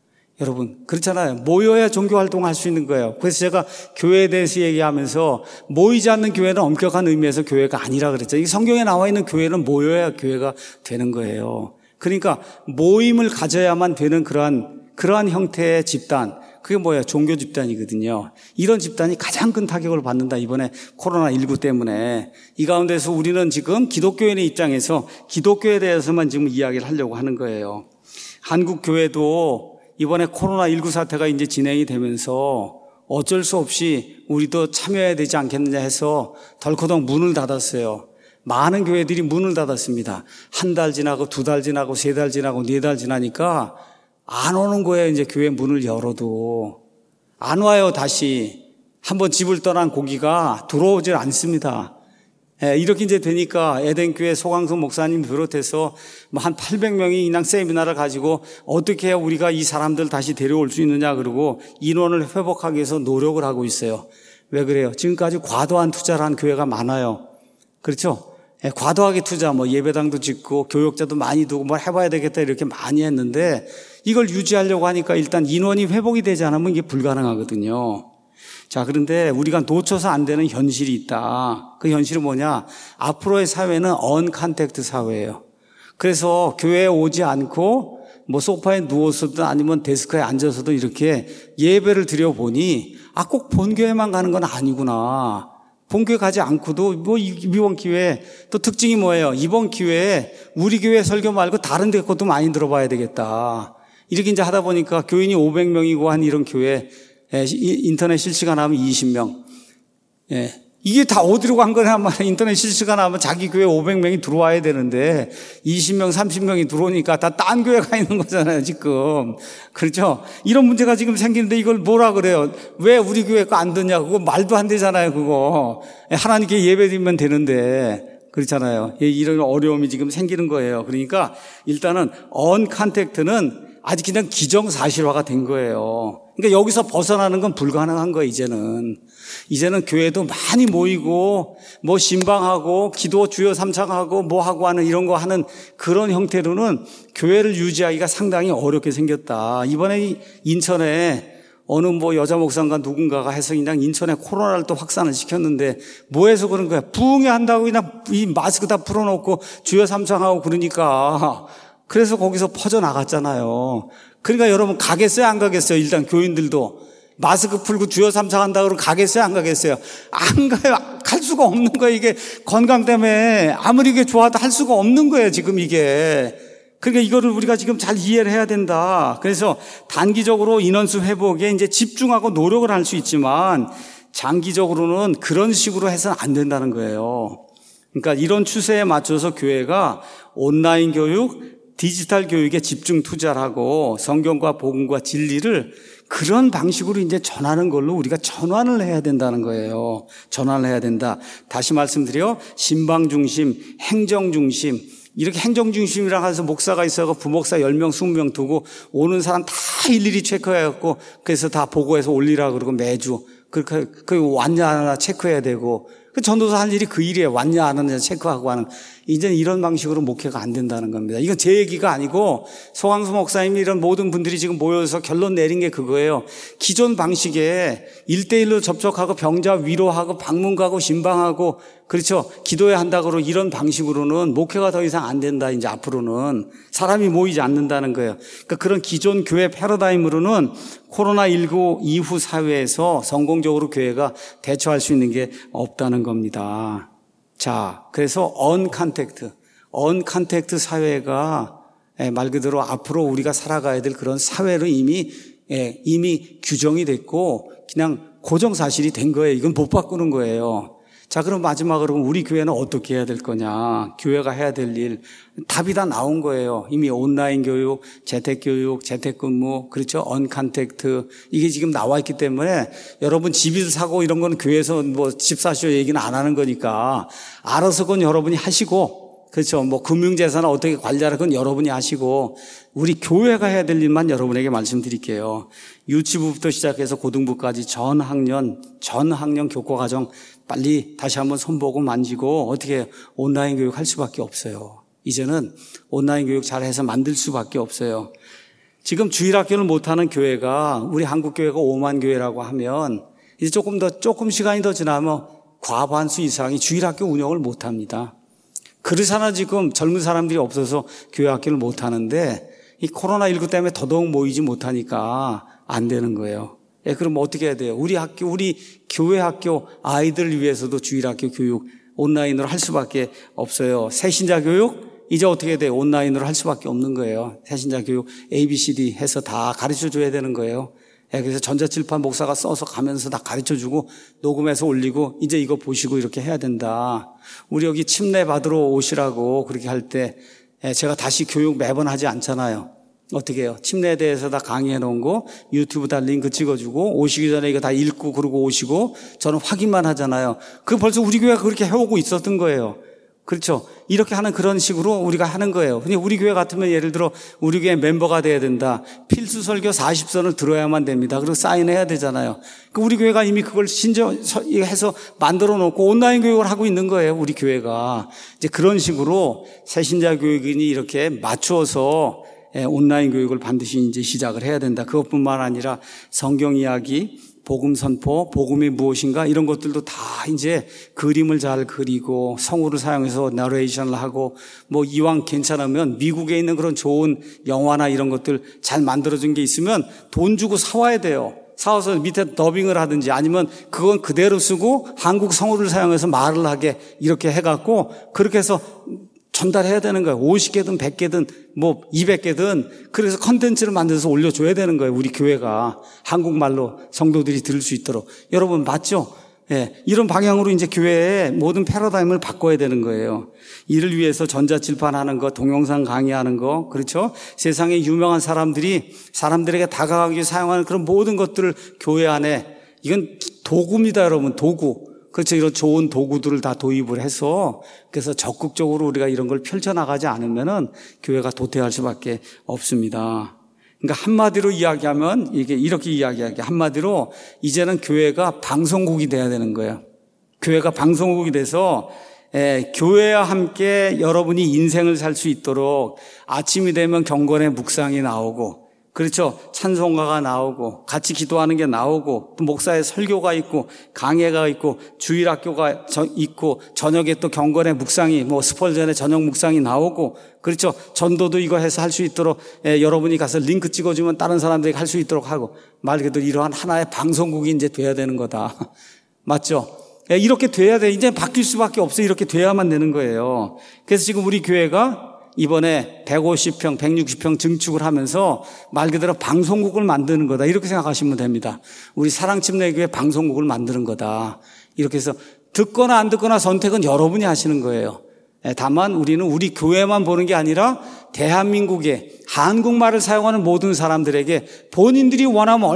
여러분 그렇잖아요. 모여야 종교 활동을 할 수 있는 거예요. 그래서 제가 교회에 대해서 얘기하면서 모이지 않는 교회는 엄격한 의미에서 교회가 아니라 그랬죠. 이 성경에 나와 있는 교회는 모여야 교회가 되는 거예요. 그러니까 모임을 가져야만 되는 그러한 형태의 집단, 그게 뭐예요? 종교 집단이거든요. 이런 집단이 가장 큰 타격을 받는다. 이번에 코로나19 때문에. 이 가운데서 우리는 지금 기독교인의 입장에서 기독교에 대해서만 지금 이야기를 하려고 하는 거예요. 한국 교회도 이번에 코로나19 사태가 이제 진행이 되면서 어쩔 수 없이 우리도 참여해야 되지 않겠느냐 해서 덜커덕 문을 닫았어요. 많은 교회들이 문을 닫았습니다. 한 달 지나고 2달 지나고 3달 지나고 4달 지나니까 안 오는 거예요. 이제 교회 문을 열어도 안 와요. 다시 한번 집을 떠난 고기가 들어오질 않습니다. 이렇게 이제 되니까 에덴교회 소강성 목사님 비롯해서 한 800명이 그냥 세미나를 가지고 어떻게 해야 우리가 이 사람들 다시 데려올 수 있느냐 그러고 인원을 회복하기 위해서 노력을 하고 있어요. 왜 그래요? 지금까지 과도한 투자를 한 교회가 많아요. 그렇죠? 과도하게 투자, 예배당도 짓고 교역자도 많이 두고 뭘 해봐야 되겠다 이렇게 많이 했는데 이걸 유지하려고 하니까 일단 인원이 회복이 되지 않으면 이게 불가능하거든요. 자, 그런데 우리가 놓쳐서 안 되는 현실이 있다. 그 현실은 뭐냐? 앞으로의 사회는 언컨택트 사회예요. 그래서 교회에 오지 않고 소파에 누워서든 아니면 데스크에 앉아서도 이렇게 예배를 드려보니 꼭 본교회만 가는 건 아니구나. 본교회 가지 않고도 이번 기회에 또 특징이 뭐예요? 이번 기회에 우리 교회 설교 말고 다른 데 것도 많이 들어봐야 되겠다. 이렇게 이제 하다 보니까 교인이 500명이고 한 이런 교회 인터넷 실시간 하면 20명. 이게 다 어디로 간 거냐 말이야. 인터넷 실시간 하면 자기 교회 500명이 들어와야 되는데 20명, 30명이 들어오니까 다 딴 교회 가 있는 거잖아요, 지금. 그렇죠? 이런 문제가 지금 생기는데 이걸 뭐라 그래요? 왜 우리 교회 거 안 듣냐? 그거 말도 안 되잖아요, 그거. 하나님께 예배 드리면 되는데. 그렇잖아요. 이런 어려움이 지금 생기는 거예요. 그러니까 일단은 언컨택트는 아직 그냥 기정사실화가 된 거예요. 그러니까 여기서 벗어나는 건 불가능한 거예요, 이제는 교회도 많이 모이고, 신방하고, 기도 주여 삼창하고, 하고 하는 이런 거 하는 그런 형태로는 교회를 유지하기가 상당히 어렵게 생겼다. 이번에 인천에 어느 여자 목사인가 누군가가 해서 그냥 인천에 코로나를 또 확산을 시켰는데 해서 그런 거야? 부흥회 한다고 그냥 이 마스크 다 풀어놓고 주여 삼창하고 그러니까 그래서 거기서 퍼져나갔잖아요. 그러니까 여러분 가겠어요? 안 가겠어요? 일단 교인들도 마스크 풀고 주여 삼창한다고 그러고 가겠어요? 안 가겠어요? 안 가요. 갈 수가 없는 거예요. 이게 건강 때문에 아무리 이게 좋아도 할 수가 없는 거예요. 지금 이게. 그러니까 이거를 우리가 지금 잘 이해를 해야 된다. 그래서 단기적으로 인원수 회복에 이제 집중하고 노력을 할 수 있지만 장기적으로는 그런 식으로 해서는 안 된다는 거예요. 그러니까 이런 추세에 맞춰서 교회가 온라인 교육, 디지털 교육에 집중 투자를 하고 성경과 복음과 진리를 그런 방식으로 이제 전하는 걸로 우리가 전환을 해야 된다는 거예요. 전환을 해야 된다. 다시 말씀드려 신방 중심, 행정 중심, 이렇게 행정 중심이라 해서 목사가 있어서 부목사 10명, 20명 두고 오는 사람 다 일일이 체크해갖고 그래서 다 보고해서 올리라 그러고 매주 그렇게 왔냐 안 왔냐 체크해야 되고 그 전도사 할 일이 그 일이에요. 왔냐 안 왔냐 체크하고 하는. 이제는 이런 방식으로 목회가 안 된다는 겁니다. 이건 제 얘기가 아니고 소강수 목사님 이런 모든 분들이 지금 모여서 결론 내린 게 그거예요. 기존 방식에 1대1로 접촉하고 병자 위로하고 방문 가고 신방하고 그렇죠. 기도해야 한다고 이런 방식으로는 목회가 더 이상 안 된다. 이제 앞으로는 사람이 모이지 않는다는 거예요. 그러니까 그런 기존 교회 패러다임으로는 코로나19 이후 사회에서 성공적으로 교회가 대처할 수 있는 게 없다는 겁니다. 자, 그래서 언컨택트 사회가 말 그대로 앞으로 우리가 살아가야 될 그런 사회로 이미 규정이 됐고 그냥 고정사실이 된 거예요. 이건 못 바꾸는 거예요. 자, 그럼 마지막으로 우리 교회는 어떻게 해야 될 거냐? 교회가 해야 될 일. 답이 다 나온 거예요. 이미 온라인 교육, 재택교육, 재택근무, 그렇죠? 언컨택트. 이게 지금 나와 있기 때문에 여러분 집을 사고 이런 건 교회에서 집 사시오 얘기는 안 하는 거니까 알아서 그건 여러분이 하시고 그렇죠. 뭐 금융재산을 어떻게 관리하는 건 여러분이 하시고 우리 교회가 해야 될 일만 여러분에게 말씀드릴게요. 유치부부터 시작해서 고등부까지 전 학년 교과과정 빨리 다시 한번 손보고 만지고 어떻게 온라인 교육 할 수밖에 없어요. 이제는 온라인 교육 잘해서 만들 수밖에 없어요. 지금 주일학교를 못하는 교회가 우리 한국교회가 5만 교회라고 하면 이제 조금 시간이 더 지나면 과반수 이상이 주일학교 운영을 못합니다. 그래서나 지금 젊은 사람들이 없어서 교회 학교를 못하는데 이 코로나19 때문에 더더욱 모이지 못하니까 안 되는 거예요. 그럼 어떻게 해야 돼요? 우리 교회 학교 아이들을 위해서도 주일학교 교육 온라인으로 할 수밖에 없어요. 새신자 교육 이제 어떻게 돼요? 온라인으로 할 수밖에 없는 거예요. 새신자 교육 ABCD 해서 다 가르쳐 줘야 되는 거예요. 그래서 전자칠판 목사가 써서 가면서 다 가르쳐주고 녹음해서 올리고 이제 이거 보시고 이렇게 해야 된다. 우리 여기 침례 받으러 오시라고 그렇게 할 때 제가 다시 교육 매번 하지 않잖아요. 어떻게 해요? 침례에 대해서 다 강의해 놓은 거 유튜브 다 링크 찍어주고 오시기 전에 이거 다 읽고 그러고 오시고 저는 확인만 하잖아요. 그 벌써 우리 교회가 그렇게 해오고 있었던 거예요. 그렇죠. 이렇게 하는 그런 식으로 우리가 하는 거예요. 근데 우리 교회 같으면 예를 들어 우리 교회 멤버가 돼야 된다. 필수 설교 40선을 들어야만 됩니다. 그리고 사인해야 되잖아요. 우리 교회가 이미 그걸 해서 만들어 놓고 온라인 교육을 하고 있는 거예요. 우리 교회가. 이제 그런 식으로 새신자 교육인이 이렇게 맞추어서 온라인 교육을 반드시 이제 시작을 해야 된다. 그것뿐만 아니라 성경 이야기, 복음 선포, 복음이 무엇인가 이런 것들도 다 이제 그림을 잘 그리고 성우를 사용해서 나레이션을 하고 뭐 이왕 괜찮으면 미국에 있는 그런 좋은 영화나 이런 것들 잘 만들어준 게 있으면 돈 주고 사와야 돼요. 사와서 밑에 더빙을 하든지 아니면 그건 그대로 쓰고 한국 성우를 사용해서 말을 하게 이렇게 해갖고 그렇게 해서 전달해야 되는 거예요. 50개든 100개든 뭐 200개든 그래서 컨텐츠를 만들어서 올려줘야 되는 거예요. 우리 교회가 한국말로 성도들이 들을 수 있도록. 여러분 맞죠? 이런 방향으로 이제 교회의 모든 패러다임을 바꿔야 되는 거예요. 이를 위해서 전자칠판 하는 거, 동영상 강의하는 거, 그렇죠? 세상에 유명한 사람들에게 다가가기 위해 사용하는 그런 모든 것들을 교회 안에 이건 도구입니다, 여러분. 도구. 그렇죠. 이런 좋은 도구들을 다 도입을 해서 그래서 적극적으로 우리가 이런 걸 펼쳐나가지 않으면은 교회가 도태할 수밖에 없습니다. 그러니까 한마디로 이야기하면 이게 이렇게 이야기하게 한마디로 이제는 교회가 방송국이 돼야 되는 거예요. 교회가 방송국이 돼서 교회와 함께 여러분이 인생을 살 수 있도록 아침이 되면 경건의 묵상이 나오고 그렇죠. 찬송가가 나오고 같이 기도하는 게 나오고 또 목사의 설교가 있고 강해가 있고 주일학교가 있고 저녁에 또 경건의 묵상이 뭐 스펄전의 저녁 묵상이 나오고 그렇죠. 전도도 이거 해서 할 수 있도록 여러분이 가서 링크 찍어주면 다른 사람들이 할 수 있도록 하고 말 그대로 이러한 하나의 방송국이 이제 돼야 되는 거다. 맞죠? 이렇게 돼야 돼. 이제 바뀔 수밖에 없어요. 이렇게 돼야만 되는 거예요. 그래서 지금 우리 교회가 이번에 150평, 160평 증축을 하면서 말 그대로 방송국을 만드는 거다. 이렇게 생각하시면 됩니다. 우리 사랑침례교회 방송국을 만드는 거다. 이렇게 해서 듣거나 안 듣거나 선택은 여러분이 하시는 거예요. 다만 우리는 우리 교회만 보는 게 아니라 대한민국의 한국말을 사용하는 모든 사람들에게 본인들이 원하면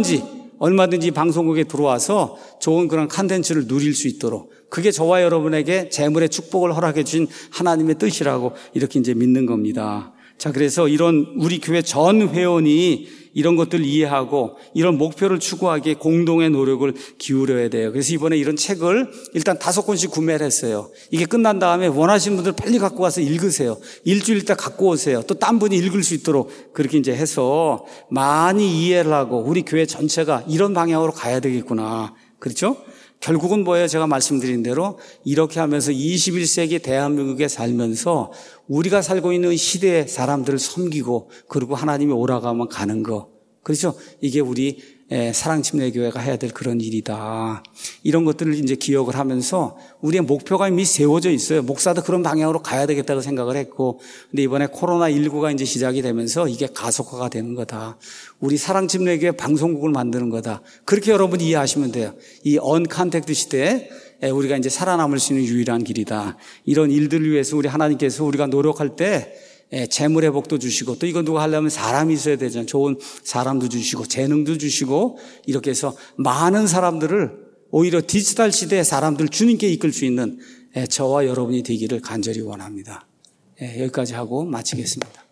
얼마든지 방송국에 들어와서 좋은 그런 콘텐츠를 누릴 수 있도록 그게 저와 여러분에게 재물의 축복을 허락해 주신 하나님의 뜻이라고 이렇게 이제 믿는 겁니다. 자, 그래서 이런 우리 교회 전 회원이 이런 것들을 이해하고 이런 목표를 추구하기에 공동의 노력을 기울여야 돼요. 그래서 이번에 이런 책을 일단 5권씩 구매를 했어요. 이게 끝난 다음에 원하시는 분들 빨리 갖고 와서 읽으세요. 일주일 있다 갖고 오세요. 또 딴 분이 읽을 수 있도록 그렇게 이제 해서 많이 이해를 하고 우리 교회 전체가 이런 방향으로 가야 되겠구나. 그렇죠? 결국은 뭐예요? 제가 말씀드린 대로 이렇게 하면서 21세기 대한민국에 살면서 우리가 살고 있는 시대의 사람들을 섬기고 그리고 하나님이 오라가면 가는 거. 그렇죠? 이게 우리 사랑침례교회가 해야 될 그런 일이다. 이런 것들을 이제 기억을 하면서 우리의 목표가 이미 세워져 있어요. 목사도 그런 방향으로 가야 되겠다고 생각을 했고, 근데 이번에 코로나19가 이제 시작이 되면서 이게 가속화가 되는 거다. 우리 사랑침례교회 방송국을 만드는 거다. 그렇게 여러분이 이해하시면 돼요. 이 언컨택트 시대에 우리가 이제 살아남을 수 있는 유일한 길이다. 이런 일들을 위해서 우리 하나님께서 우리가 노력할 때 재물 회복도 주시고 또 이거 누가 하려면 사람이 있어야 되잖아요. 좋은 사람도 주시고 재능도 주시고 이렇게 해서 많은 사람들을 오히려 디지털 시대의 사람들 주님께 이끌 수 있는 저와 여러분이 되기를 간절히 원합니다. 여기까지 하고 마치겠습니다.